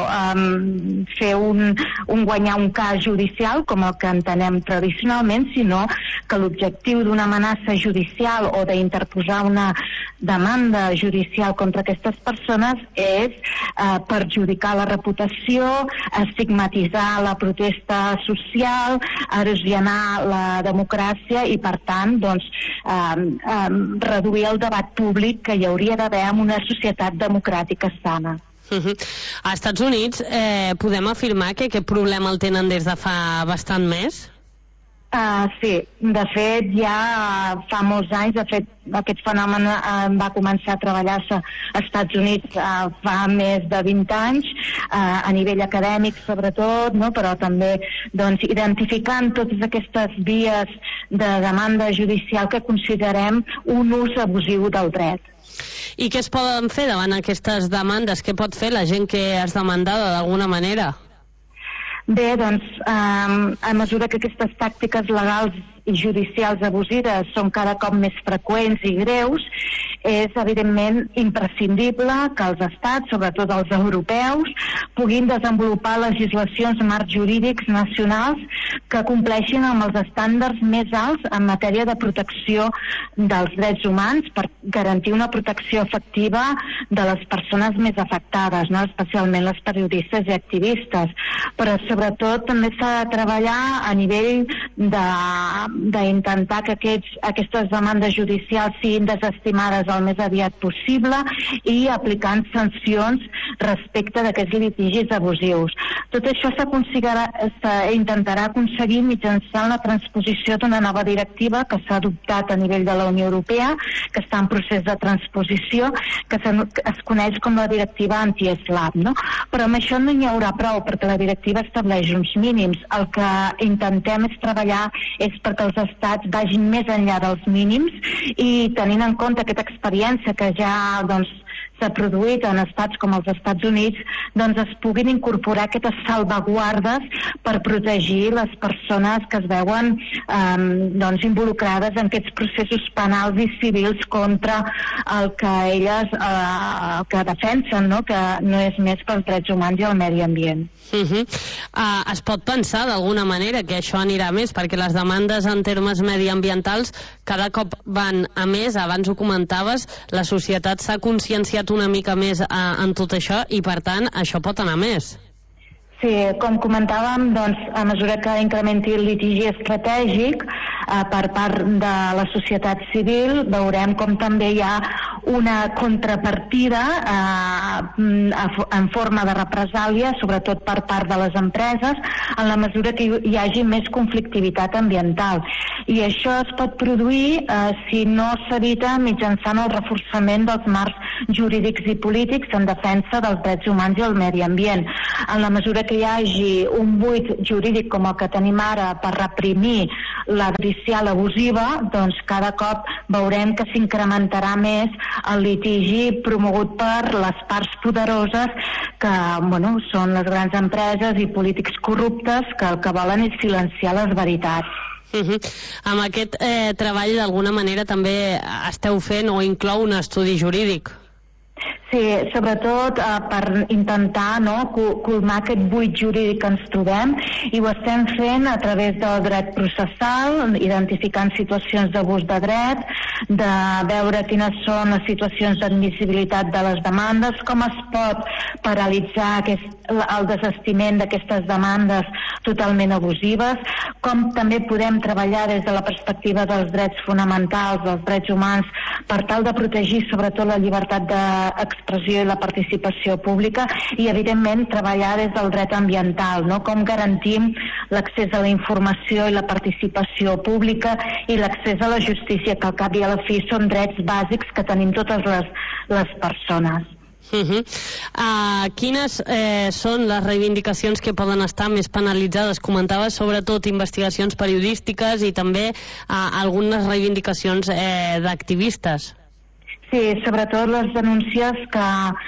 um, fer un, un guanyar un cas judicial com el que entenem tradicionalment, sinó que l'objectiu d'una amenaça judicial o d'interposar una demanda judicial contra aquestes persones és eh, perjudicar la reputació, estigmatitzar la protesta social, erosionar la democràcia i, per tant, doncs, eh, eh, reduir el debat públic que hi hauria d'haver en una societat democràtica sana. Uh-huh. Als Estats Units eh, podem afirmar que aquest problema el tenen des de fa bastant més? Uh, sí, de fet ja fa molts anys, de fet aquest fenomen uh, va començar a treballar-se als Estats Units uh, fa més de vint anys, uh, a nivell acadèmic sobretot, no? Però també doncs, identificant totes aquestes vies de demanda judicial que considerem un ús abusiu del dret. I què es poden fer davant aquestes demandes? Què pot fer la gent que és demandada d'alguna manera? Bé, doncs, eh, a mesura que aquestes tàctiques legals i judicials abusives són cada cop més freqüents i greus, és evidentment imprescindible que els estats, sobretot els europeus, puguin desenvolupar legislacions marcs jurídics nacionals que compleixin amb els estàndards més alts en matèria de protecció dels drets humans per garantir una protecció efectiva de les persones més afectades, no? Especialment les periodistes i activistes. Però sobretot també s'ha de treballar a nivell de d'intentar que aquests, aquestes demandes judicials siguin desestimades el més aviat possible i aplicant sancions respecte d'aquests litigis abusius. Tot això s'intentarà aconseguir mitjançant la transposició d'una nova directiva que s'ha adoptat a nivell de la Unió Europea, que està en procés de transposició, que es coneix com la directiva anti-SLAPP, no? Però amb això no n'hi haurà prou, perquè la directiva estableix uns mínims. El que intentem és treballar és perquè els estats vagin més enllà dels mínims i tenint en compte aquesta experiència que ja doncs, s'ha produït en estats com els Estats Units, doncs es puguin incorporar aquestes salvaguardes per protegir les persones que es veuen eh, doncs, involucrades en aquests processos penals i civils contra el que elles eh, que defensen, no? Que no és més pels drets humans i el medi ambient. Uh-huh. Uh, es pot pensar d'alguna manera que això anirà més, perquè les demandes en termes mediambientals cada cop van a més. Abans ho comentaves, la societat s'ha conscienciat una mica més uh, en tot això i per tant això pot anar més. Sí, com comentàvem, doncs, a mesura que incrementi el litigi estratègic eh, per part de la societat civil, veurem com també hi ha una contrapartida eh, en forma de represàlia, sobretot per part de les empreses, en la mesura que hi hagi més conflictivitat ambiental. I això es pot produir eh, si no s'evita mitjançant el reforçament dels marcs jurídics i polítics en defensa dels drets humans i el medi ambient. En la mesura que hi hagi un buit jurídic com el que tenim ara per reprimir la judicial abusiva, doncs cada cop veurem que s'incrementarà més el litigi promogut per les parts poderoses que bueno, són les grans empreses i polítics corruptes que el que volen és silenciar les veritats. Uh-huh. Amb aquest eh, treball d'alguna manera també esteu fent o inclou un estudi jurídic? Sí, sobretot eh, per intentar no, colmar aquest buit jurídic que ens trobem, i ho estem fent a través del dret processal, identificant situacions d'abús de dret, de veure quines són les situacions d'admissibilitat de les demandes, com es pot paralitzar aquest, el desestiment d'aquestes demandes totalment abusives, com també podem treballar des de la perspectiva dels drets fonamentals, dels drets humans, per tal de protegir sobretot la llibertat d'expressió i la participació pública, i evidentment treballar des del dret ambiental, no? Com garantim l'accés a la informació i la participació pública i l'accés a la justícia, que al cap i a la fi són drets bàsics que tenim totes les, les persones. Uh -huh. uh, quines eh, són les reivindicacions que poden estar més penalitzades? Comentaves sobretot investigacions periodístiques i també uh, algunes reivindicacions eh, d'activistes. Sí, sobretot les denúncies que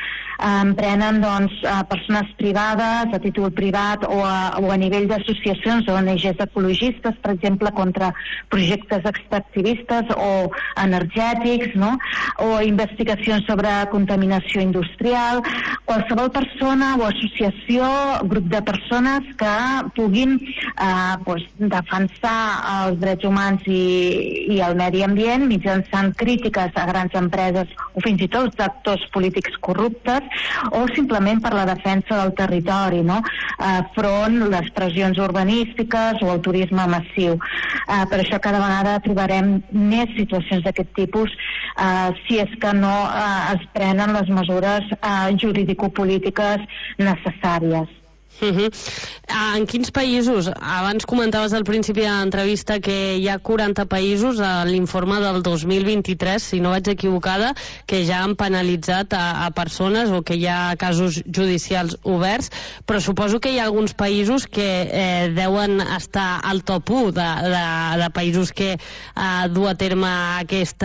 eh, emprenen doncs, a persones privades, a títol privat o a, o a nivell d'associacions o O N Ges ecologistes, per exemple, contra projectes extractivistes o energètics, no? O investigacions sobre contaminació industrial. Qualsevol persona o associació, grup de persones que puguin eh, doncs, defensar els drets humans i, i el medi ambient mitjançant crítiques a grans empreses o fins i tot actors polítics corruptes, o simplement per la defensa del territori, no? Eh, front les pressions urbanístiques o el turisme massiu. Eh, per això cada vegada trobarem més situacions d'aquest tipus eh, si és que no eh, es prenen les mesures eh, jurídico-polítiques necessàries. Uh -huh. En quins països? Abans comentaves al principi de l'entrevista que hi ha quaranta països a l'informe del dos mil vint-i-tres, si no vaig equivocada, que ja han penalitzat a, a persones o que hi ha casos judicials oberts, però suposo que hi ha alguns països que eh, deuen estar al top u de, de, de països que eh, du a terme aquesta,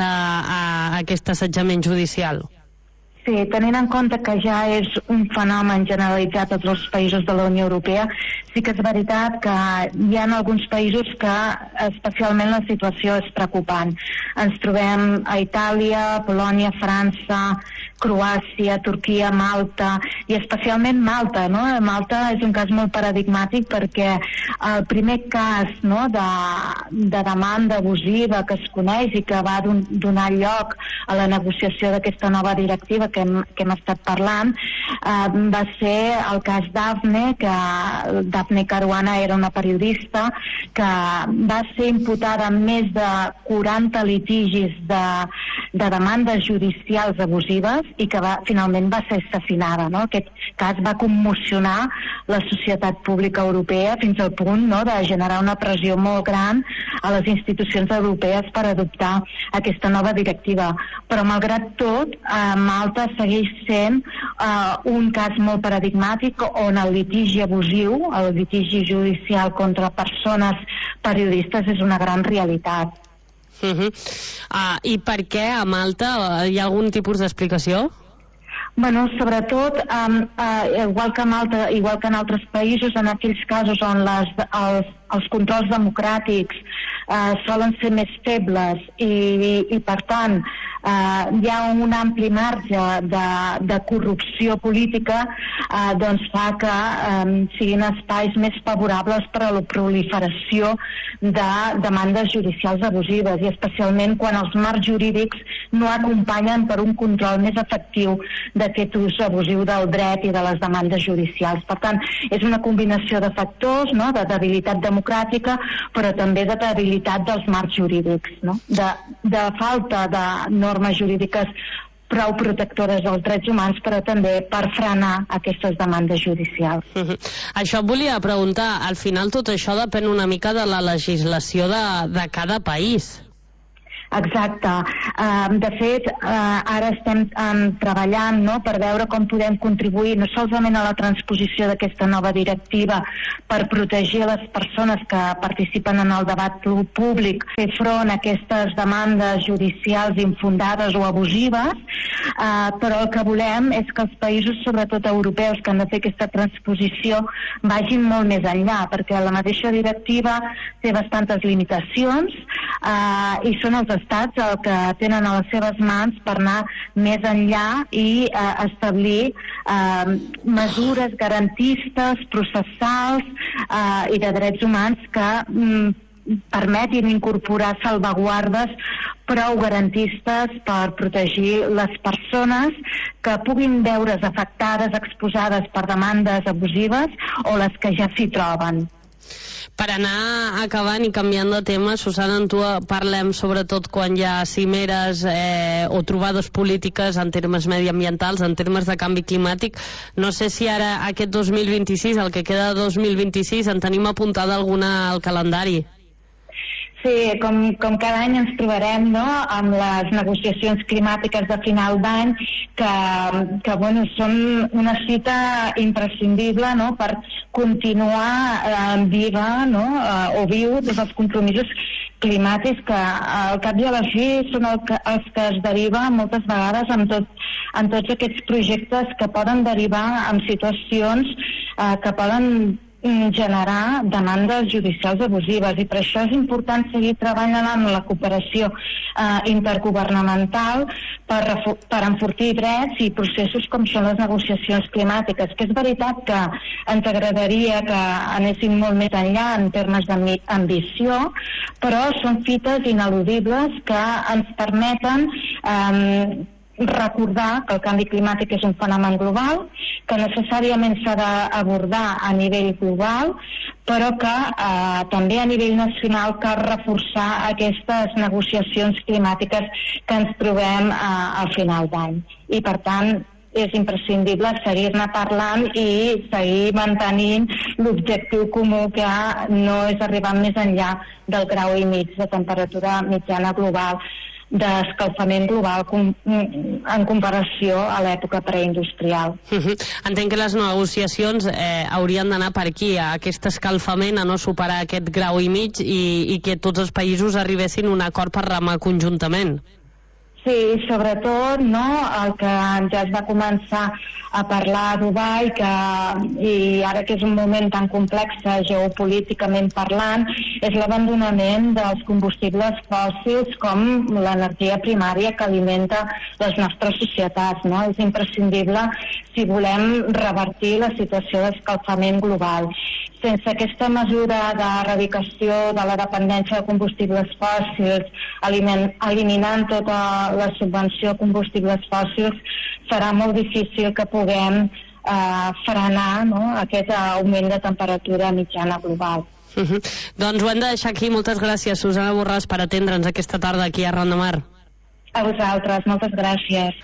a, aquest assetjament judicial. Sí, tenint en compte que ja és un fenomen generalitzat a tots els països de la Unió Europea, sí que és veritat que hi ha alguns països que especialment la situació és preocupant. Ens trobem a Itàlia, Polònia, França, Croàcia, Turquia, Malta, i especialment Malta, no? Malta és un cas molt paradigmàtic perquè el primer cas, no, de, de demanda abusiva que es coneix i que va don, donar lloc a la negociació d'aquesta nova directiva que hem, que hem estat parlant, eh, va ser el cas Daphne, que Daphne Caruana era una periodista que va ser imputada amb més de quaranta litigis de, de demandes judicials abusives i que va, finalment va ser assassinada, no? Aquest cas va commocionar la societat pública europea fins al punt, no, de generar una pressió molt gran a les institucions europees per adoptar aquesta nova directiva. Però malgrat tot, eh, Malta segueix sent eh, un cas molt paradigmàtic on el litigi abusiu, el litigi judicial contra persones periodistes és una gran realitat. Uh -huh. uh, I per què a Malta? Hi ha algun tipus d'explicació? Bueno, sobretot, um, uh, igual que a Malta, igual que en altres països, en aquells casos on les, els, els controls democràtics uh, solen ser més febles i, i, i per tant, Uh, hi ha un ampli marge de, de corrupció política, uh, doncs fa que um, siguin espais més favorables per a la proliferació de demandes judicials abusives, i especialment quan els marcs jurídics no acompanyen per un control més efectiu d'aquest ús abusiu del dret i de les demandes judicials. Per tant, és una combinació de factors, no?, de debilitat democràtica, però també de debilitat dels marcs jurídics, no?, de, de falta de normes jurídiques prou protectores dels drets humans, però també per frenar aquestes demandes judicials. Uh -huh. Això et volia preguntar, al final tot això depèn una mica de la legislació de, de cada país. Exacte. Uh, de fet, uh, ara estem um, treballant, no?, per veure com podem contribuir no solament a la transposició d'aquesta nova directiva per protegir les persones que participen en el debat públic, fer front a aquestes demandes judicials infundades o abusives, uh, però el que volem és que els països, sobretot europeus, que han de fer aquesta transposició, vagin molt més enllà, perquè la mateixa directiva té bastantes limitacions uh, i són els estats el que tenen a les seves mans per anar més enllà i eh, establir eh, mesures garantistes, processals eh, i de drets humans que mm, permetin incorporar salvaguardes prou garantistes per protegir les persones que puguin veure's afectades, exposades per demandes abusives o les que ja s'hi troben. Per anar acabant i canviant de tema, Susana, en tu parlem sobretot quan hi ha cimeres eh, o trobades polítiques en termes mediambientals, en termes de canvi climàtic. No sé si ara aquest dos mil vint-i-sis, el que queda de dos mil vint-i-sis, en tenim apuntada alguna al calendari. Sí, com, com cada any ens trobarem, no?, amb les negociacions climàtiques de final d'any, que, que bueno, són una cita imprescindible, no?, per continuar eh, viva, no?, eh, o viu des dels compromisos climàtics que al cap i a la fi són el que, els que es deriva moltes vegades en, tot, en tots aquests projectes que poden derivar en situacions eh, que poden generar demandes judicials abusives, i per això és important seguir treballant en la cooperació eh, intergovernamental per, per enfortir drets i processos com són les negociacions climàtiques, que és veritat que ens agradaria que anessin molt més enllà en termes d'ambició, però són fites ineludibles que ens permeten eh, recordar que el canvi climàtic és un fenomen global, que necessàriament s'ha d'abordar a nivell global, però que eh, també a nivell nacional cal reforçar aquestes negociacions climàtiques que ens trobem eh, al final d'any. I per tant és imprescindible seguir-ne parlant i seguir mantenint l'objectiu comú, que no és arribar més enllà del grau i mig de temperatura mitjana global, d'escalfament global com, en comparació a l'època preindustrial. Uh-huh. Entenc que les negociacions eh, haurien d'anar per aquí, a aquest escalfament, a no superar aquest grau i mig, i, i que tots els països arribessin a un acord per remar conjuntament. Sí, sobretot, no, el que ja es va començar a parlar a Dubai, que, i ara que és un moment tan complex geopolíticament parlant, és l'abandonament dels combustibles fòssils com l'energia primària que alimenta les nostres societats, no? És imprescindible si volem revertir la situació d'escalfament global. Sense aquesta mesura d'erradicació de la dependència de combustibles fòssils, eliminant tota la subvenció a combustibles fòssils, serà molt difícil que puguem eh, frenar, no?, aquest augment de temperatura mitjana global. Uh-huh. Doncs ho hem de deixar aquí. Moltes gràcies, Susana Borràs, per atendre'ns aquesta tarda aquí a Ran de Mar. A vosaltres, moltes gràcies.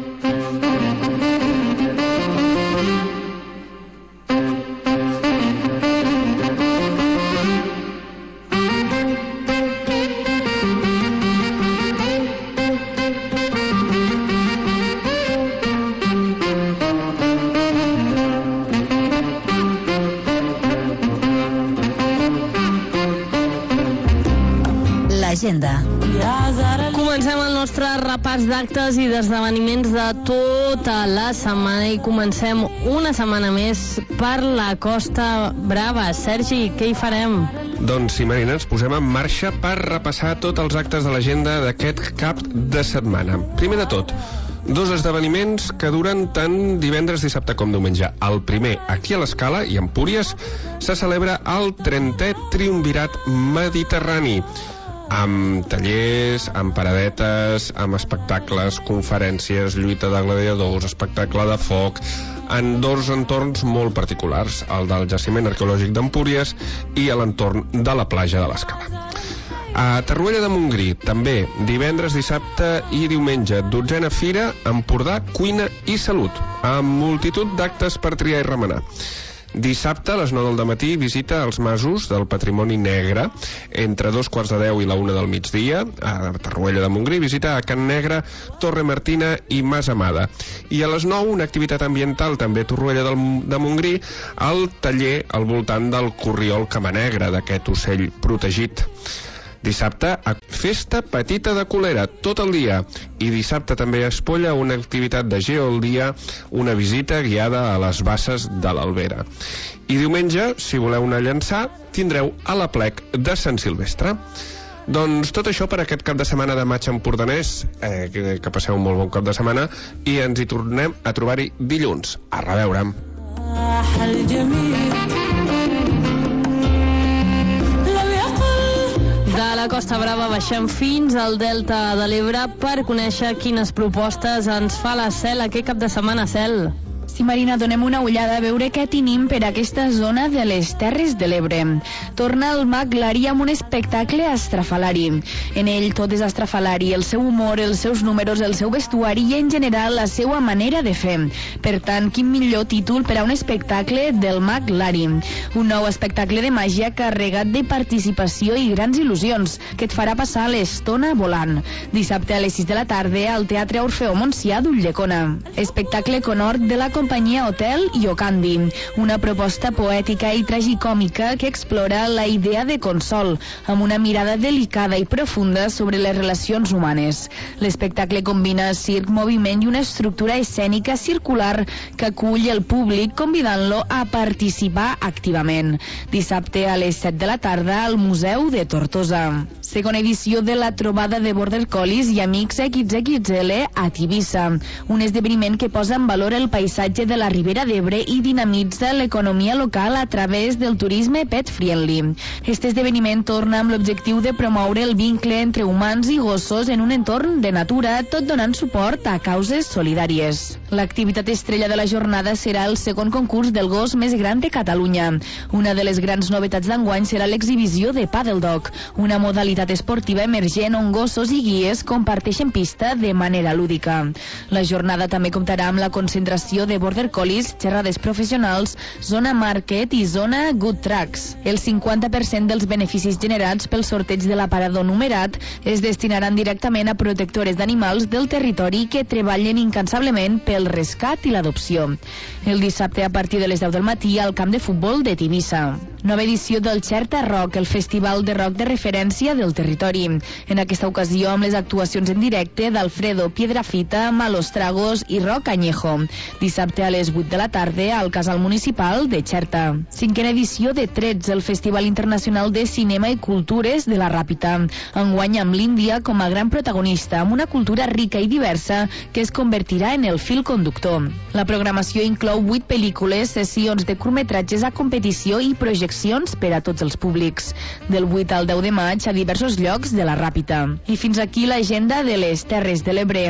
L'agenda. Comencem el nostre repàs d'actes i d'esdeveniments de tota la setmana, i comencem una setmana més per la Costa Brava. Sergi, què hi farem? Doncs sí, Marina, ens posem en marxa per repassar tots els actes de l'agenda d'aquest cap de setmana. Primer de tot, dos esdeveniments que duren tant divendres, dissabte com diumenge. El primer, aquí a l'Escala i a Empúries, se celebra el trentè Triumvirat Mediterrani, amb tallers, amb paradetes, amb espectacles, conferències, lluita de gladiadors, espectacle de foc, en dos entorns molt particulars, el del jaciment arqueològic d'Empúries i l'entorn de la platja de l'Escala. A Torroella de Montgrí, també, divendres, dissabte i diumenge, dotzena fira Empordà, cuina i salut, amb multitud d'actes per triar i remenar. Dissabte, a les nou del matí, visita als masos del Patrimoni Negre, entre dos quarts de deu i la una del migdia. A Torroella de Montgrí, visita a Can Negre, Torre Martina i Mas Amada. I a les nou, una activitat ambiental, també a Torroella de Montgrí, al taller al voltant del corriol camanegre, d'aquest ocell protegit. Dissabte, a festa petita de Colera, tot el dia. I dissabte també a Espolla, una activitat de Geo al dia, una visita guiada a les basses de l'Albera. I diumenge, si voleu anar a llançar, tindreu a l'Aplec de Sant Silvestre. Doncs tot això per aquest cap de setmana de Maig Empordanès, eh, que, que passeu un molt bon cap de setmana, i ens hi tornem a trobar-hi dilluns. A reveure'm. De la Costa Brava baixem fins al Delta de l'Ebre per conèixer quines propostes ens fa la Cel aquest cap de setmana, Cel. Sí, Marina, donem una ullada a veure què tenim per aquesta zona de les Terres de l'Ebre. Torna el Mag Lari amb un espectacle estrafalari. En ell tot és estrafalari, el seu humor, els seus números, el seu vestuari i en general la seva manera de fer. Per tant, quin millor títol per a un espectacle del Mag Lari. Un nou espectacle de màgia carregat de participació i grans il·lusions que et farà passar l'estona volant. Dissabte a les sis de la tarda al Teatre Orfeó Montsià d'Ulldecona. Espectacle conhort de la companyia Hotel Iocandi, una proposta poètica i tragicòmica que explora la idea de consol, amb una mirada delicada i profunda sobre les relacions humanes. L'espectacle combina circ, moviment i una estructura escènica circular que acull el públic convidant-lo a participar activament. Dissabte a les set de la tarda al Museu de Tortosa. Segona edició de la trobada de Border Collies i Amics equis equis ele a Tivissa, un esdeveniment que posa en valor el paisatge de la Ribera d'Ebre i dinamitza l'economia local a través del turisme pet-friendly. Este esdeveniment torna amb l'objectiu de promoure el vincle entre humans i gossos en un entorn de natura, tot donant suport a causes solidàries. L'activitat estrella de la jornada serà el segon concurs del gos més gran de Catalunya. Una de les grans novetats d'enguany serà l'exhibició de Paddle Dog, una modalitat esportiva emergent on gossos i guies comparteixen pista de manera lúdica. La jornada també comptarà amb la concentració de Border Collies, xerrades professionals, zona market i zona good tracks. El cinquanta per cent dels beneficis generats pel sorteig de l'aparador numerat es destinaran directament a protectores d'animals del territori que treballen incansablement pel rescat i l'adopció. El dissabte a partir de les deu del matí al camp de futbol de Tivissa. Nova edició del Xerta Rock, el festival de rock de referència del territori. En aquesta ocasió amb les actuacions en directe d'Alfredo Piedrafita, Malos Tragos i Rock Añejo. Dissabte a les vuit de la tarda al Casal Municipal de Xerta. Cinquena edició de Trets, el Festival Internacional de Cinema i Cultures de la Ràpita. Enguany amb l'Índia com a gran protagonista, amb una cultura rica i diversa que es convertirà en el fil conductor. La programació inclou vuit pel·lícules, sessions de curtmetratges a competició i projeccions per a tots els públics. Del vuit al deu de maig a diversos llocs de la Ràpita. I fins aquí l'agenda de les Terres de l'Ebre.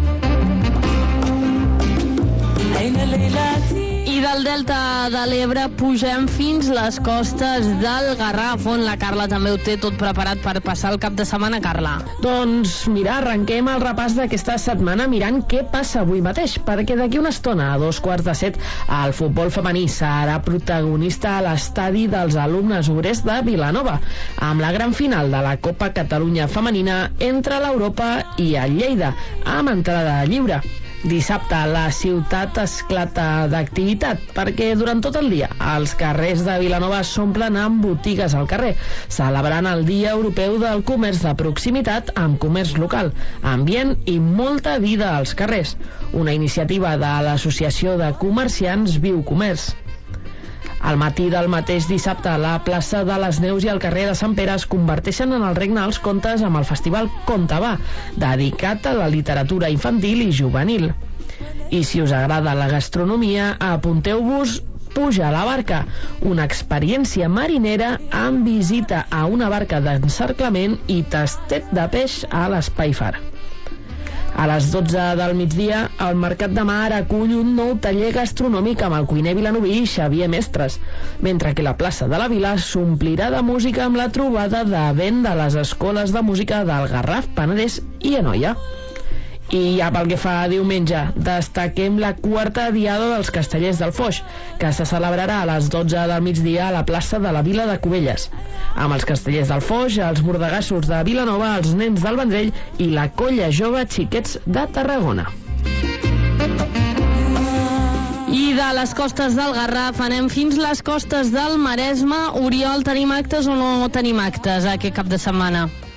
I del Delta de l'Ebre pugem fins les costes del Garraf, on la Carla també ho té tot preparat per passar el cap de setmana. Carla. Doncs mira, arrenquem el repàs d'aquesta setmana mirant què passa avui mateix, perquè d'aquí una estona, a dos quarts de set, el futbol femení serà protagonista a l'estadi dels alumnes obrers de Vilanova, amb la gran final de la Copa Catalunya Femenina entre l'Europa i el Lleida, amb entrada lliure. Dissabte la ciutat esclata d'activitat perquè durant tot el dia els carrers de Vilanova s'omplen amb botigues al carrer, celebrant el Dia Europeu del Comerç de Proximitat amb comerç local, ambient i molta vida als carrers, una iniciativa de l'Associació de Comerciants Viu Comerç. Al matí del mateix dissabte, la plaça de les Neus i el carrer de Sant Pere es converteixen en el regne dels contes amb el festival Conte Va, dedicat a la literatura infantil i juvenil. I si us agrada la gastronomia, apunteu-vos Puja a la barca, una experiència marinera amb visita a una barca d'encerclament i tastet de peix a l'Espai Far. A les dotze del migdia, el Mercat de Mar acull un nou taller gastronòmic amb el cuiner vilanoví Xavier Mestres, mentre que la plaça de la Vila s'omplirà de música amb la trobada de vent de les escoles de música del Garraf, Penedès i Anoia. I ja pel que fa a diumenge, destaquem la quarta diada dels Castellers del Foix, que se celebrarà a les dotze del migdia a la plaça de la Vila de Cubelles, amb els Castellers del Foix, els bordegassos de Vilanova, els nens del Vendrell i la colla jove Xiquets de Tarragona. I de les costes del Garraf anem fins les costes del Maresme. Oriol, tenim actes o no tenim actes aquest cap de setmana?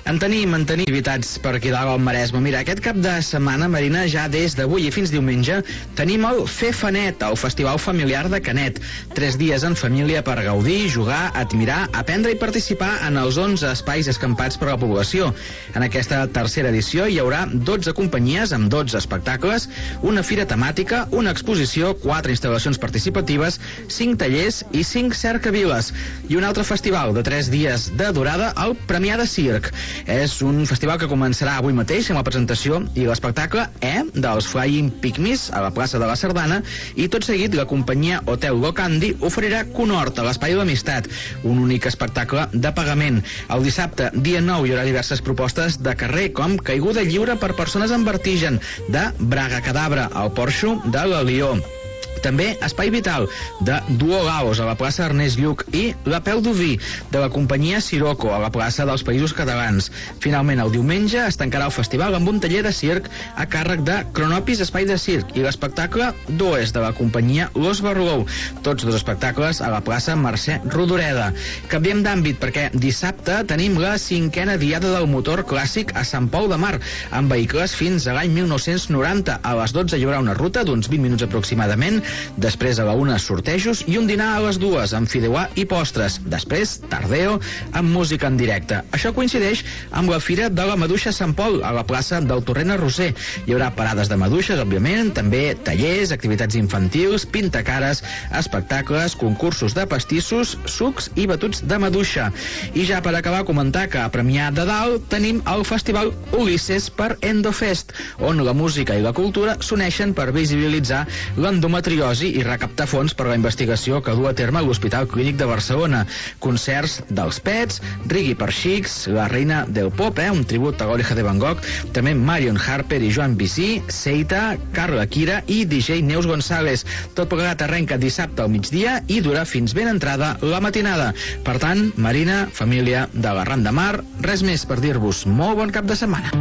En tenim, en tenim activitats per aquí dalt al Maresme. Mira, aquest cap de setmana, Marina, ja des d'avui i fins diumenge, tenim el Fefanet, el Festival Familiar de Canet. Tres dies en família per gaudir, jugar, admirar, aprendre i participar en els onze espais escampats per la població. En aquesta tercera edició hi haurà dotze companyies amb dotze espectacles, una fira temàtica, una exposició, quatre instal·lacions participatives, cinc tallers i cinc cercaviles. I un altre festival de tres dies de durada, el Premià de Circ. És un festival que començarà avui mateix amb la presentació i l'espectacle E dels Flying Pygmies a la plaça de la Sardana, i tot seguit la companyia Hotel Locandi oferirà Conhort a l'Espai de l'Amistat, un únic espectacle de pagament. El dissabte, dia nou, hi haurà diverses propostes de carrer, com caiguda lliure per persones amb vertigen, de Braga Cadabra, al porxo de la Lió. També Espai Vital, de Duo Laos, a la plaça Ernest Lluch, i La Peu d'Oví, de la companyia Sirocco, a la plaça dels Països Catalans. Finalment, el diumenge es tancarà el festival amb un taller de circ a càrrec de Cronopis Espai de Circ i l'espectacle Does, de la companyia Los Barlou. Tots dos espectacles a la plaça Mercè Rodoreda. Canviem d'àmbit perquè dissabte tenim la cinquena diada del motor clàssic a Sant Pol de Mar, amb vehicles fins a l'any mil nou-cents noranta. A les dotze hi haurà una ruta d'uns vint minuts aproximadament. Després a la una sortejos i un dinar a les dues amb fideuà i postres. Després tardeo amb música en directe. Això coincideix amb la Fira de la Maduixa Sant Pol a la plaça del Torrent Arrosser. Hi haurà parades de maduixes, òbviament, també tallers, activitats infantils, pintacares, espectacles, concursos de pastissos, sucs i batuts de maduixa. I ja per acabar, comentar que a Premià de Dalt tenim el Festival Ulisses per Endofest, on la música i la cultura s'uneixen per visibilitzar l'endometriosi i recaptar fons per a la investigació que du a terme l'Hospital Clínic de Barcelona. Concerts dels Pets, Rigui per Xics, La Reina del Pop, eh, un tribut a l'Oreja de Van Gogh, també Marion Harper i Joan Bicí, Seita, Carla Quira i D J Neus González. Tot plegat arrenca dissabte al migdia i dura fins ben entrada la matinada. Per tant, Marina, família de la Ran de Mar, res més per dir-vos molt bon cap de setmana.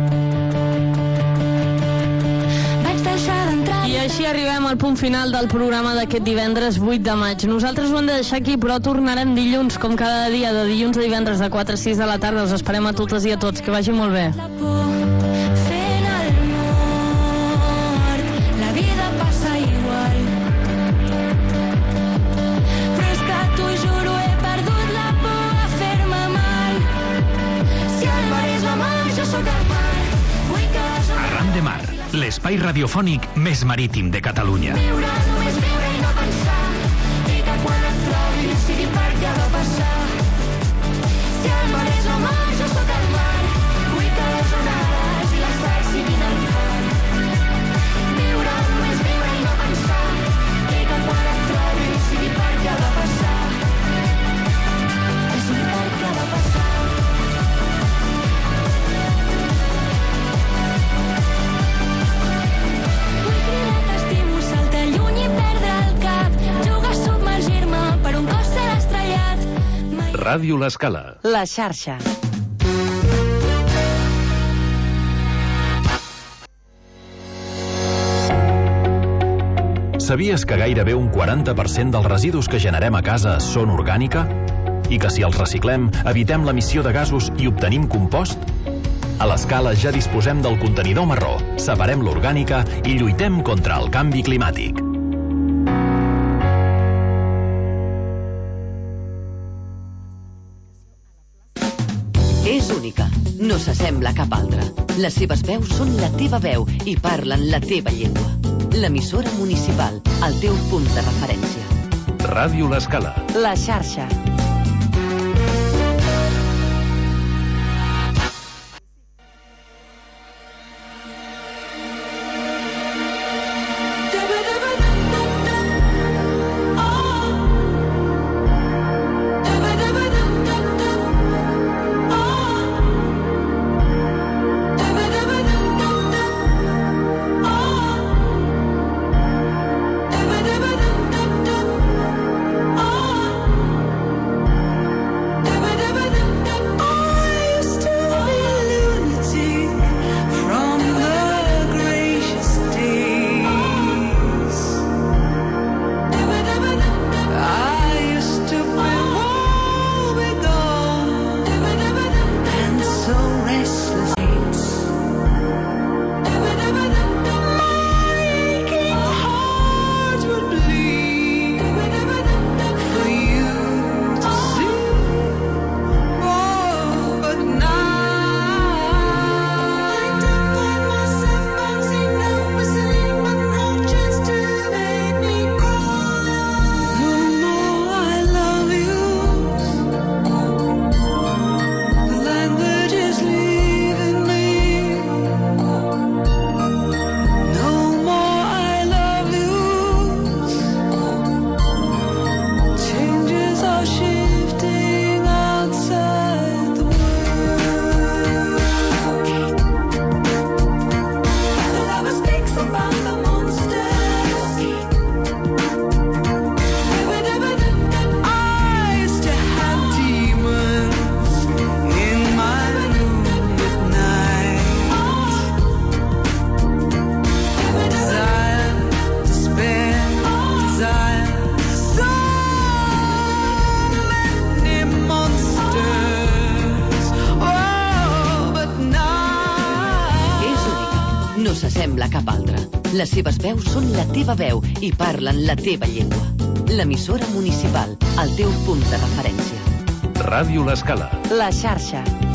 I així arribem al punt final del programa d'aquest divendres vuit de maig. Nosaltres ho hem de deixar aquí, però tornarem dilluns, com cada dia, de dilluns a divendres, de quatre a sis de la tarda. Us esperem a totes i a tots. Que vagi molt bé. Fent el mort, la vida passa igual. Però és que t'ho juro, he perdut la por a fer-me mal. Si el mar és la mar, jo sóc el mar. Vull que Arran de Mar, l'espai radiofònic més marítim de Catalunya. viure, només viure i no pensar. I que quan et trobi sigui per què ha de passar. Si el mar és la mar, jo sóc el mar. Vull que les onades i les valls siguin el mar. Viure, només viure i no pensar. I que quan et trobi sigui per què ha de passar. És un per què ha de passar. Ràdio L'Escala. La xarxa. Sabies que gairebé un quaranta per cent dels residus que generem a casa són orgànica? I que si els reciclem, evitem l'emissió de gasos i obtenim compost? A l'Escala ja disposem del contenidor marró, separem l'orgànica i lluitem contra el canvi climàtic. És única, no s'assembla a cap altra. Les seves veus són la teva veu i parlen la teva llengua. L'emissora municipal, el teu punt de referència. Ràdio L'Escala. La xarxa. no s'assembla a cap altra. Les seves veus són la teva veu i parlen la teva llengua. L'emissora municipal, el teu punt de referència. Ràdio L'Escala. La xarxa.